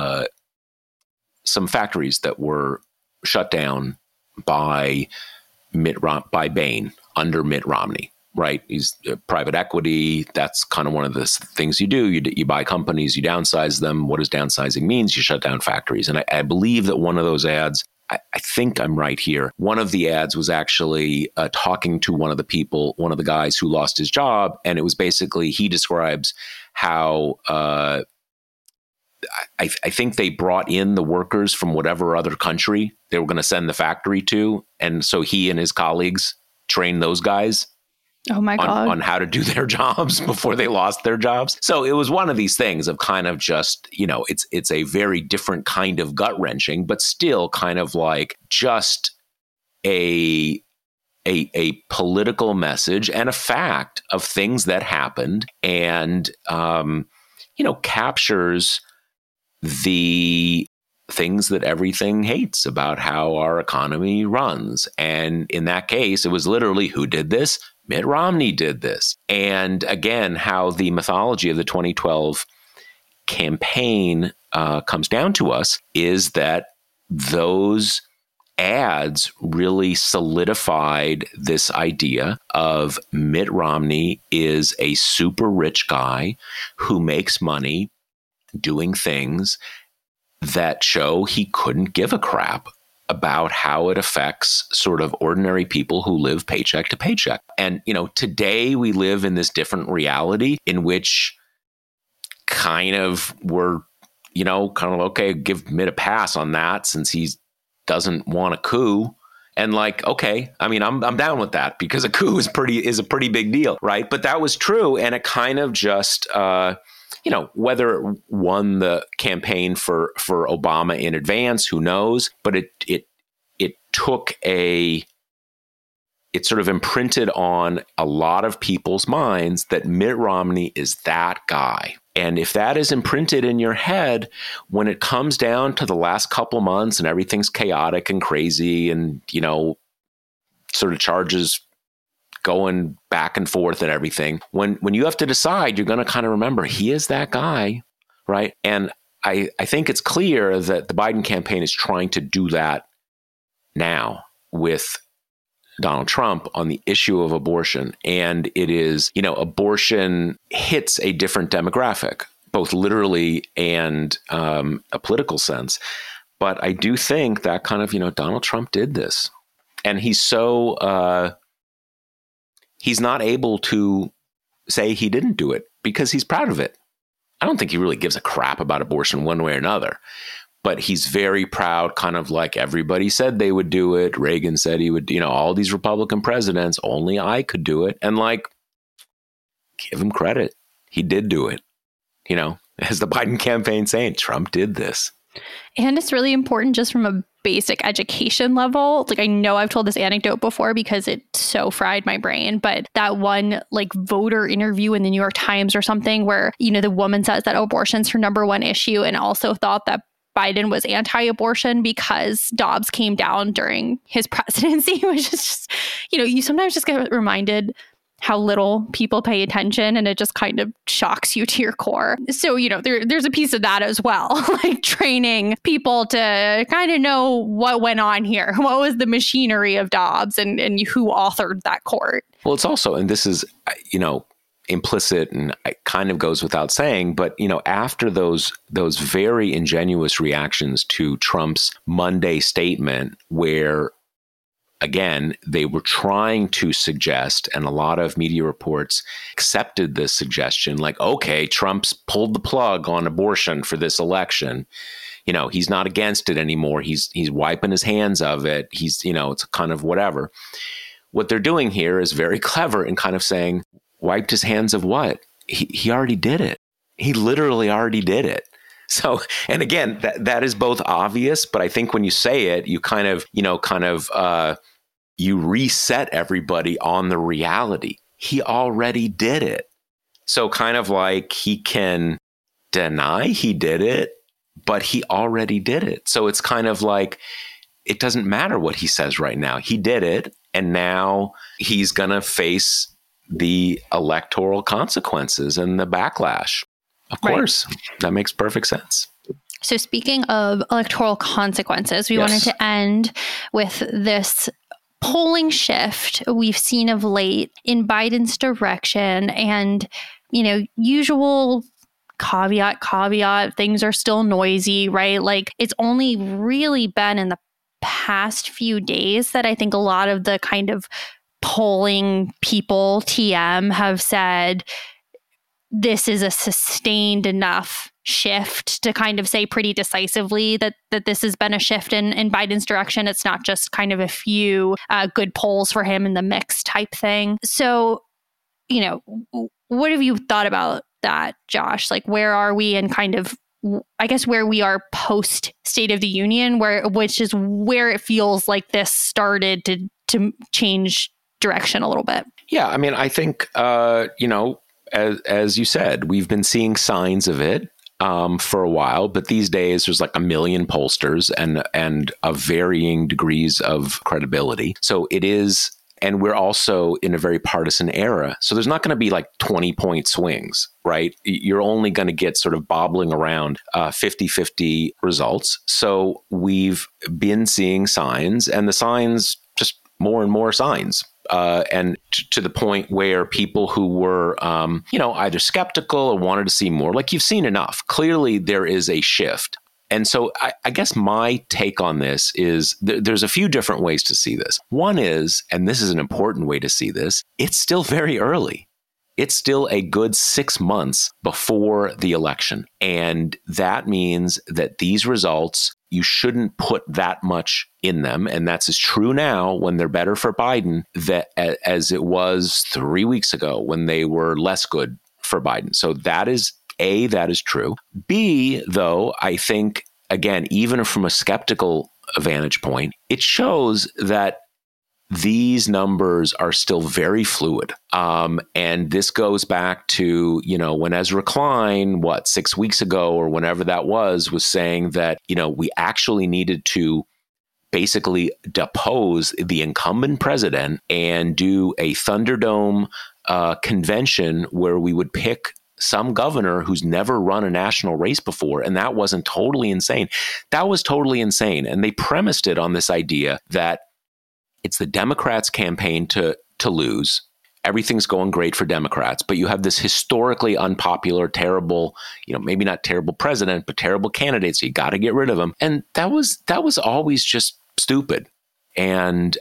some factories that were shut down by Bain under Mitt Romney. right? He's private equity. That's kind of one of the things you do. You buy companies, you downsize them. What does downsizing means? You shut down factories. And I believe that one of those ads, I think I'm right here. One of the ads was actually talking to one of the guys who lost his job. And it was basically, he describes how I think they brought in the workers from whatever other country they were going to send the factory to. And so he and his colleagues trained those guys. Oh my God. On how to do their jobs before they lost their jobs. So it was one of these things of kind of just, it's a very different kind of gut wrenching, but still kind of like just a political message and a fact of things that happened and, captures the things that everything hates about how our economy runs. And in that case, it was literally, who did this? Mitt Romney did this. And again, how the mythology of the 2012 campaign comes down to us is that those ads really solidified this idea of Mitt Romney is a super rich guy who makes money doing things that show he couldn't give a crap about how it affects sort of ordinary people who live paycheck to paycheck. And, today we live in this different reality in which kind of we're, okay, give Mitt a pass on that since he doesn't want a coup. And okay, I'm down with that because a coup is a pretty big deal, right? But that was true. And it kind of just, whether it won the campaign for Obama in advance, who knows? But it took it sort of imprinted on a lot of people's minds that Mitt Romney is that guy. And if that is imprinted in your head, when it comes down to the last couple months and everything's chaotic and crazy and, sort of charges going back and forth and everything, when you have to decide, you're going to kind of remember he is that guy, right? And I think it's clear that the Biden campaign is trying to do that now with Donald Trump on the issue of abortion. And it is, abortion hits a different demographic, both literally and a political sense. But I do think that kind of, Donald Trump did this. And he's so, he's not able to say he didn't do it because he's proud of it. I don't think he really gives a crap about abortion one way or another. But he's very proud, kind of like everybody said they would do it. Reagan said he would, all these Republican presidents, only I could do it. And give him credit. He did do it. As the Biden campaign saying, Trump did this. And it's really important just from a basic education level. I know I've told this anecdote before because it so fried my brain, but that one voter interview in the New York Times or something where, the woman says that abortion's her number one issue and also thought that Biden was anti-abortion because Dobbs came down during his presidency, which is just, you sometimes just get reminded how little people pay attention and it just kind of shocks you to your core. So, there's a piece of that as well, training people to kind of know what went on here. What was the machinery of Dobbs and who authored that court? Well, it's also, and this is, implicit and it kind of goes without saying, but after those very ingenuous reactions to Trump's Monday statement where again they were trying to suggest, and a lot of media reports accepted this suggestion, okay, Trump's pulled the plug on abortion for this election, he's not against it anymore, he's wiping his hands of it, it's kind of whatever. What they're doing here is very clever in kind of saying, wiped his hands of what? He already did it. He literally already did it. So, and again, that is both obvious, but I think when you say it, you kind of, you reset everybody on the reality. He already did it. So kind of he can deny he did it, but he already did it. So it's kind of it doesn't matter what he says right now. He did it. And now he's going to face the electoral consequences and the backlash. Of course, that makes perfect sense. So speaking of electoral consequences, we wanted to end with this polling shift we've seen of late in Biden's direction, and, usual caveat, things are still noisy, right? Like, it's only really been in the past few days that I think a lot of the kind of polling people, TM, have said this is a sustained enough shift to kind of say pretty decisively that this has been a shift in Biden's direction. It's not just kind of a few good polls for him in the mix type thing. So, what have you thought about that, Josh? Like, where are we in kind of, I guess, where we are post State of the Union, which is where it feels like this started to change direction a little bit? Yeah, I mean, I think, as you said, we've been seeing signs of it for a while, but these days there's like a million pollsters and of varying degrees of credibility. So it is, and we're also in a very partisan era. So there's not going to be like 20-point swings, right? You're only going to get sort of bobbling around 50-50 results. So we've been seeing signs, and the signs, just more and more signs. And to the point where people who were, either skeptical or wanted to see more, like, you've seen enough. Clearly, there is a shift. And so I guess my take on this is there's a few different ways to see this. One is, and this is an important way to see this, it's still very early. It's still a good 6 months before the election. And that means that these results, you shouldn't put that much in them. And that's as true now when they're better for Biden as it was 3 weeks ago when they were less good for Biden. So that is true. B, though, I think, again, even from a skeptical vantage point, it shows that these numbers are still very fluid. And this goes back to, when Ezra Klein, 6 weeks ago or whenever that was saying that, we actually needed to basically depose the incumbent president and do a Thunderdome convention where we would pick some governor who's never run a national race before. And that wasn't totally insane. That was totally insane. And they premised it on this idea that it's the Democrats' campaign to lose. Everything's going great for Democrats, but you have this historically unpopular, terrible, maybe not terrible president, but terrible candidate. So you got to get rid of them. And that was always just stupid. And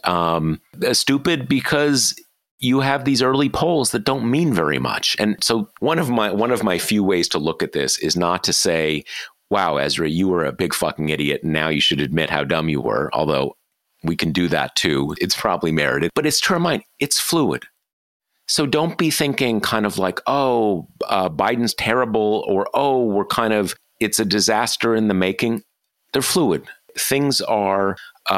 stupid because you have these early polls that don't mean very much. And so one of my few ways to look at this is not to say, wow, Ezra, you were a big fucking idiot, and now you should admit how dumb you were, although we can do that too. It's probably merited, but it's to remind, it's fluid. So don't be thinking kind of like, Biden's terrible, or, it's a disaster in the making. They're fluid. Things are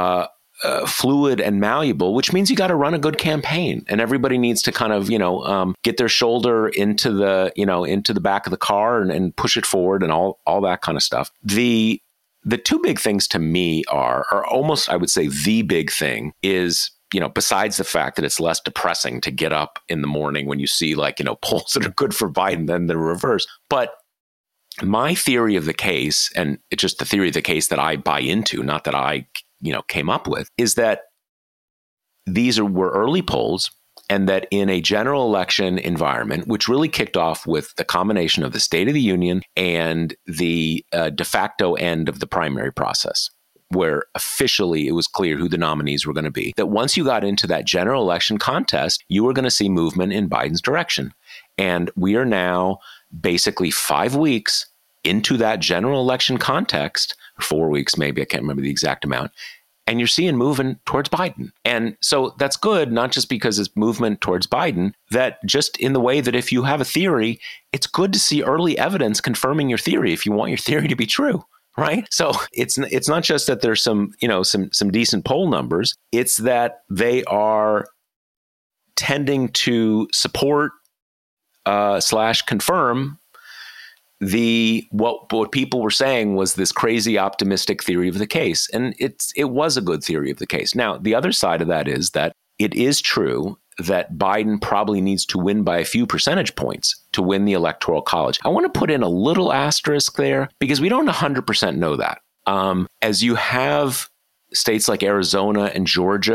fluid and malleable, which means you got to run a good campaign, and everybody needs to kind of, get their shoulder into the back of the car and push it forward and all that kind of stuff. The two big things to me are almost, I would say, the big thing is, besides the fact that it's less depressing to get up in the morning when you see polls that are good for Biden than the reverse. But my theory of the case, and it's just the theory of the case that I buy into, not that I, came up with, is that these were early polls, and that in a general election environment, which really kicked off with the combination of the State of the Union and the de facto end of the primary process, where officially it was clear who the nominees were going to be, that once you got into that general election contest, you were going to see movement in Biden's direction. And we are now basically 5 weeks into that general election context, 4 weeks maybe, I can't remember the exact amount, and you're seeing movement towards Biden. And so that's good, not just because it's movement towards Biden, that just in the way that if you have a theory, it's good to see early evidence confirming your theory if you want your theory to be true, right? So it's not just that there's some decent poll numbers, it's that they are tending to support / confirm what people were saying was this crazy optimistic theory of the case. And it was a good theory of the case. Now, the other side of that is that it is true that Biden probably needs to win by a few percentage points to win the Electoral College. I want to put in a little asterisk there because we don't 100% know that. As you have states like Arizona and Georgia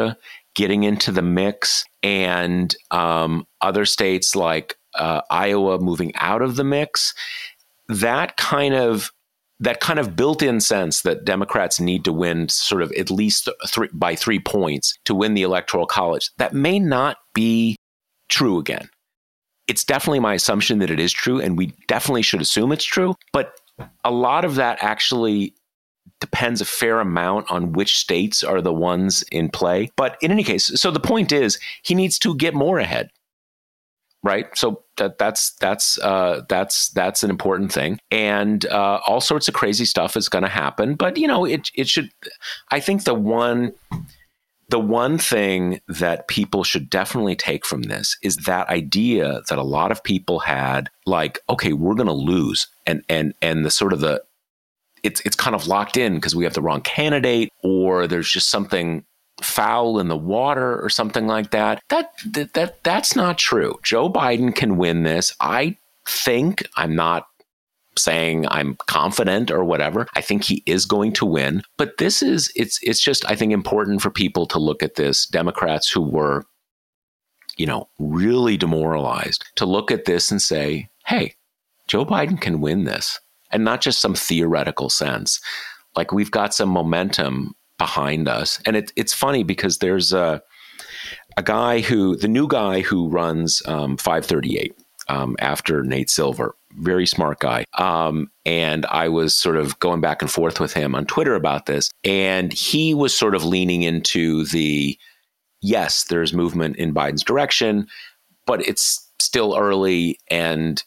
getting into the mix and other states like Iowa moving out of the mix, that kind of built-in sense that Democrats need to win sort of at least by 3 points to win the Electoral College, that may not be true again. It's definitely my assumption that it is true, and we definitely should assume it's true. But a lot of that actually depends a fair amount on which states are the ones in play. But in any case, so the point is he needs to get more ahead. Right. So that's an important thing. And all sorts of crazy stuff is going to happen. But, it should, I think the one thing that people should definitely take from this is that idea that a lot of people had, like, okay, we're going to lose. And the sort of it's kind of locked in because we have the wrong candidate, or there's just something foul in the water or something like that. That's not true. Joe Biden can win this. I think, I'm not saying I'm confident or whatever. I think he is going to win. But it's just, I think, important for people to look at this, Democrats who were, really demoralized, to look at this and say, hey, Joe Biden can win this. And not just some theoretical sense. Like, we've got some momentum behind us. And it's funny because there's the new guy who runs 538 after Nate Silver, very smart guy. And I was sort of going back and forth with him on Twitter about this. And he was sort of leaning into yes, there's movement in Biden's direction, but it's still early. And,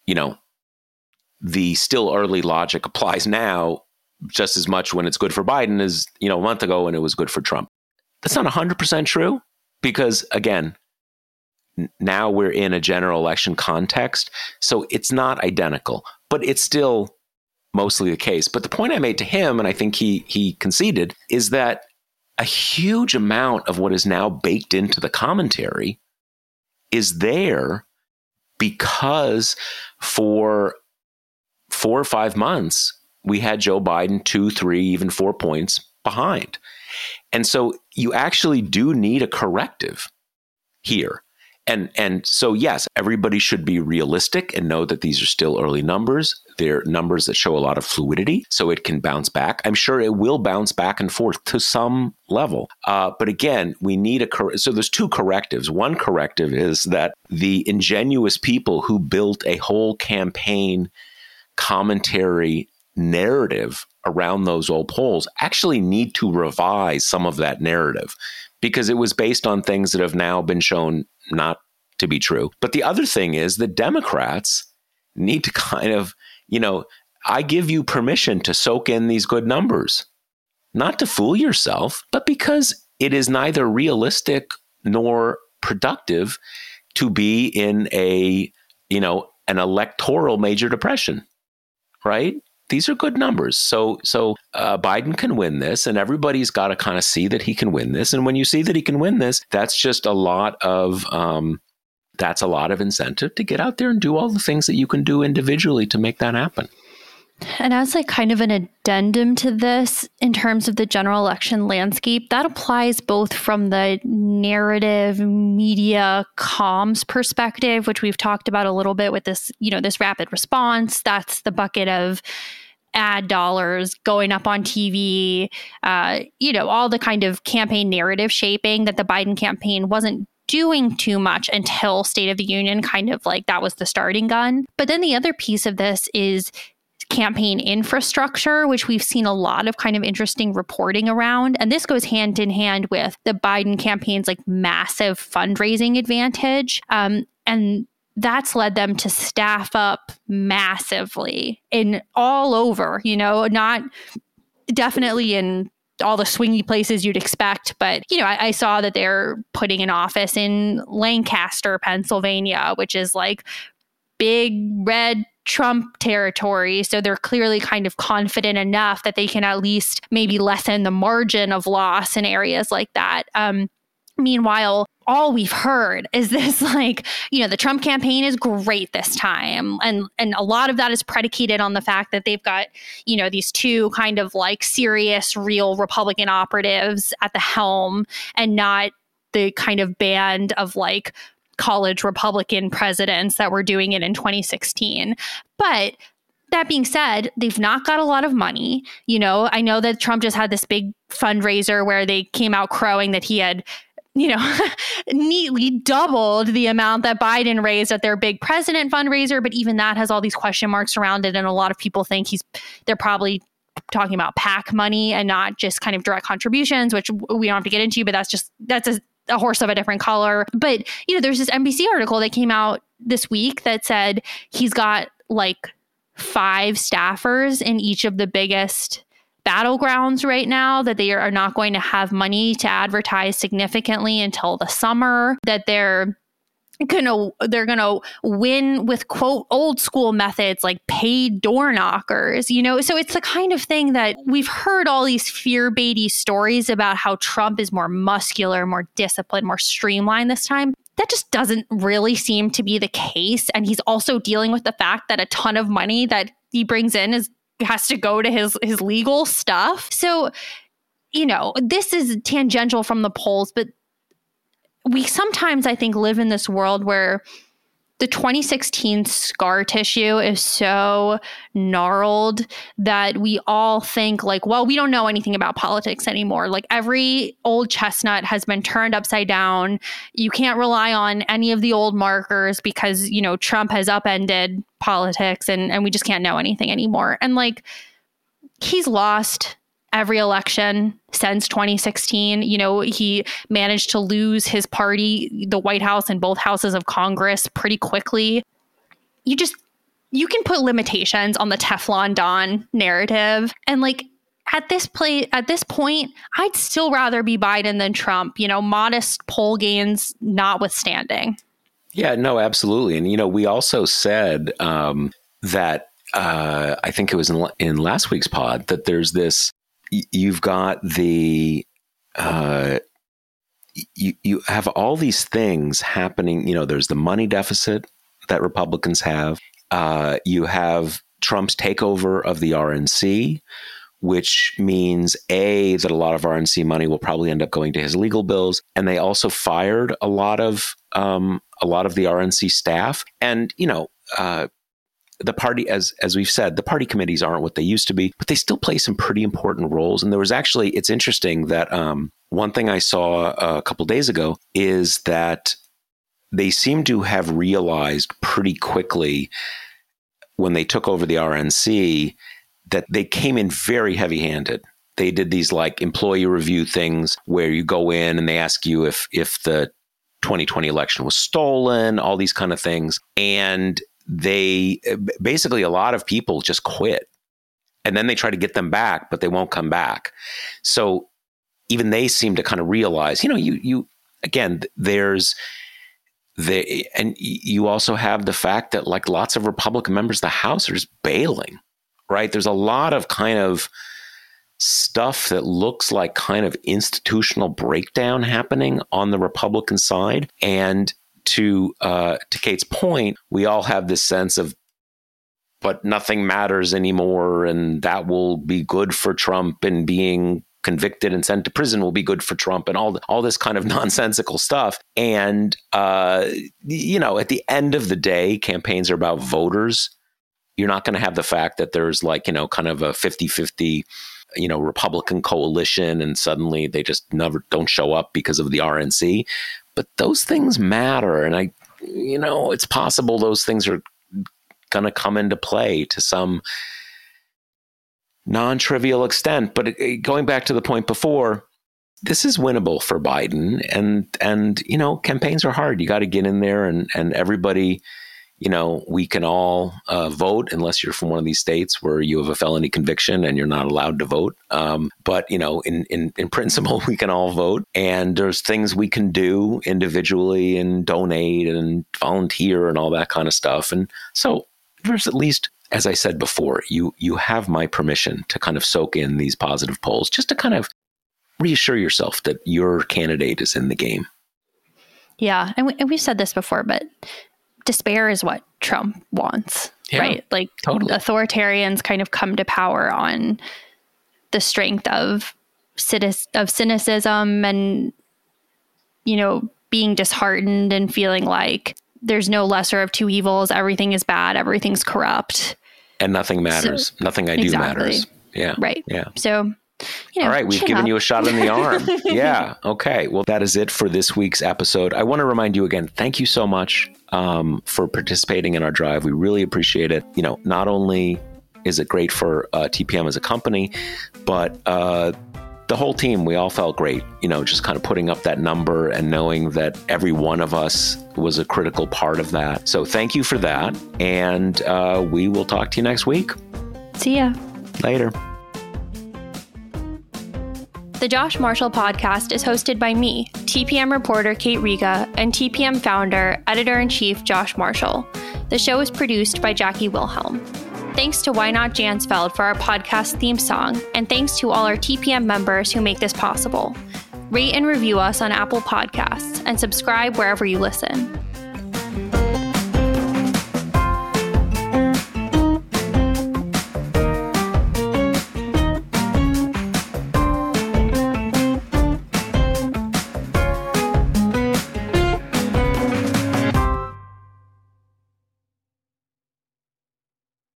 the still early logic applies now just as much when it's good for Biden as, a month ago when it was good for Trump. That's not 100% true because, again, now we're in a general election context. So it's not identical, but it's still mostly the case. But the point I made to him, and I think he conceded, is that a huge amount of what is now baked into the commentary is there because for 4 or 5 months, we had Joe Biden 2, 3, even 4 points behind. And so you actually do need a corrective here. And so, yes, everybody should be realistic and know that these are still early numbers. They're numbers that show a lot of fluidity, so it can bounce back. I'm sure it will bounce back and forth to some level. But again, we need so there's 2 correctives. One corrective is that the ingenuous people who built a whole campaign commentary narrative around those old polls actually need to revise some of that narrative because it was based on things that have now been shown not to be true. But the other thing is that Democrats need to kind of, I give you permission to soak in these good numbers, not to fool yourself, but because it is neither realistic nor productive to be in an electoral major depression. Right? These are good numbers. So Biden can win this, and everybody's got to kind of see that he can win this. And when you see that he can win this, that's just a lot of incentive to get out there and do all the things that you can do individually to make that happen. And as kind of an addendum to this, in terms of the general election landscape, that applies both from the narrative media comms perspective, which we've talked about a little bit with this, this rapid response. That's the bucket of ad dollars going up on TV, all the kind of campaign narrative shaping that the Biden campaign wasn't doing too much until State of the Union, kind of like that was the starting gun. But then the other piece of this is campaign infrastructure, which we've seen a lot of kind of interesting reporting around. And this goes hand in hand with the Biden campaign's massive fundraising advantage. And that's led them to staff up massively in all over, not definitely in all the swingy places you'd expect. But, I saw that they're putting an office in Lancaster, Pennsylvania, which is big red Trump territory. So they're clearly kind of confident enough that they can at least maybe lessen the margin of loss in areas like that. Meanwhile, all we've heard is this the Trump campaign is great this time. And a lot of that is predicated on the fact that they've got, these 2 kind of serious, real Republican operatives at the helm and not the kind of band of like college Republican presidents that were doing it in 2016. But that being said, they've not got a lot of money. You know, I know that Trump just had this big fundraiser where they came out crowing that he had, you know, neatly doubled the amount that Biden raised at their big president fundraiser. But even that has all these question marks around it. And a lot of people think they're probably talking about PAC money and not just kind of direct contributions, which we don't have to get into, but that's a horse of a different color. But, you know, there's this NBC article that came out this week that said he's got like 5 staffers in each of the biggest battlegrounds right now, that they are not going to have money to advertise significantly until the summer, that they're gonna win with, quote, old school methods like paid door knockers, you know? So it's the kind of thing that we've heard all these fear-baity stories about how Trump is more muscular, more disciplined, more streamlined this time. That just doesn't really seem to be the case. And he's also dealing with the fact that a ton of money that he brings in has to go to his legal stuff. So, you know, this is tangential from the polls, but we sometimes, I think, live in this world where the 2016 scar tissue is so gnarled that we all think like, well, we don't know anything about politics anymore. Like every old chestnut has been turned upside down. You can't rely on any of the old markers because, you know, Trump has upended politics and we just can't know anything anymore. And like, he's lost every election since 2016. You know, he managed to lose his party, the White House and both houses of Congress, pretty quickly. You can put limitations on the Teflon Don narrative. And like at this point, I'd still rather be Biden than Trump, you know, modest poll gains notwithstanding. Yeah, no, absolutely. And, you know, we also said that I think it was in last week's pod that there's this, you've got the, you have all these things happening. You know, there's the money deficit that Republicans have. You have Trump's takeover of the RNC, which means that a lot of RNC money will probably end up going to his legal bills. And they also fired a lot of the RNC staff. And, you know, the party, as we've said, the party committees aren't what they used to be, but they still play some pretty important roles. And there was actually, it's interesting that one thing I saw a couple days ago is that they seem to have realized pretty quickly when they took over the RNC that they came in very heavy-handed. They did these like employee review things where you go in and they ask you if the 2020 election was stolen, all these kind of things. And they basically, a lot of people just quit, and then they try to get them back, but they won't come back. So even they seem to kind of realize, you know, you again, and you also have the fact that like lots of Republican members of the House are just bailing, right? There's a lot of kind of stuff that looks like kind of institutional breakdown happening on the Republican side. And to Kate's point, we all have this sense of, but nothing matters anymore, and that will be good for Trump, and being convicted and sent to prison will be good for Trump, and all this kind of nonsensical stuff. And, you know, at the end of the day, campaigns are about voters. You're not going to have the fact that there's like, you know, kind of a 50-50, you know, Republican coalition, and suddenly they just never don't show up because of the RNC. But those things matter. And you know, it's possible those things are going to come into play to some non-trivial extent. But going back to the point before, this is winnable for Biden. And you know, campaigns are hard. You got to get in there and everybody, you know, we can all vote unless you're from one of these states where you have a felony conviction and you're not allowed to vote. But, you know, in principle, we can all vote. And there's things we can do individually and donate and volunteer and all that kind of stuff. And so there's at least, as I said before, you have my permission to kind of soak in these positive polls, just to kind of reassure yourself that your candidate is in the game. Yeah. And we've said this before, but despair is what Trump wants, right? Like totally. Authoritarians kind of come to power on the strength of cynicism and being disheartened and feeling like there's no lesser of two evils. Everything is bad. Everything's corrupt. And nothing matters. So, nothing I do matters. Yeah. Right. Yeah. So, all right. We've given you a shot in the arm. Yeah. Okay. Well, that is it for this week's episode. I want to remind you again, thank you so much for participating in our drive. We really appreciate it. Not only is it great for TPM as a company, but the whole team, we all felt great, just kind of putting up that number and knowing that every one of us was a critical part of that. So thank you for that. And we will talk to you next week. See ya. Later. The Josh Marshall podcast is hosted by me, TPM reporter Kate Riga, and TPM founder, editor-in-chief Josh Marshall. The show is produced by Jackie Wilhelm. Thanks to Why Not Jansfeld for our podcast theme song, and thanks to all our TPM members who make this possible. Rate and review us on Apple Podcasts, and subscribe wherever you listen.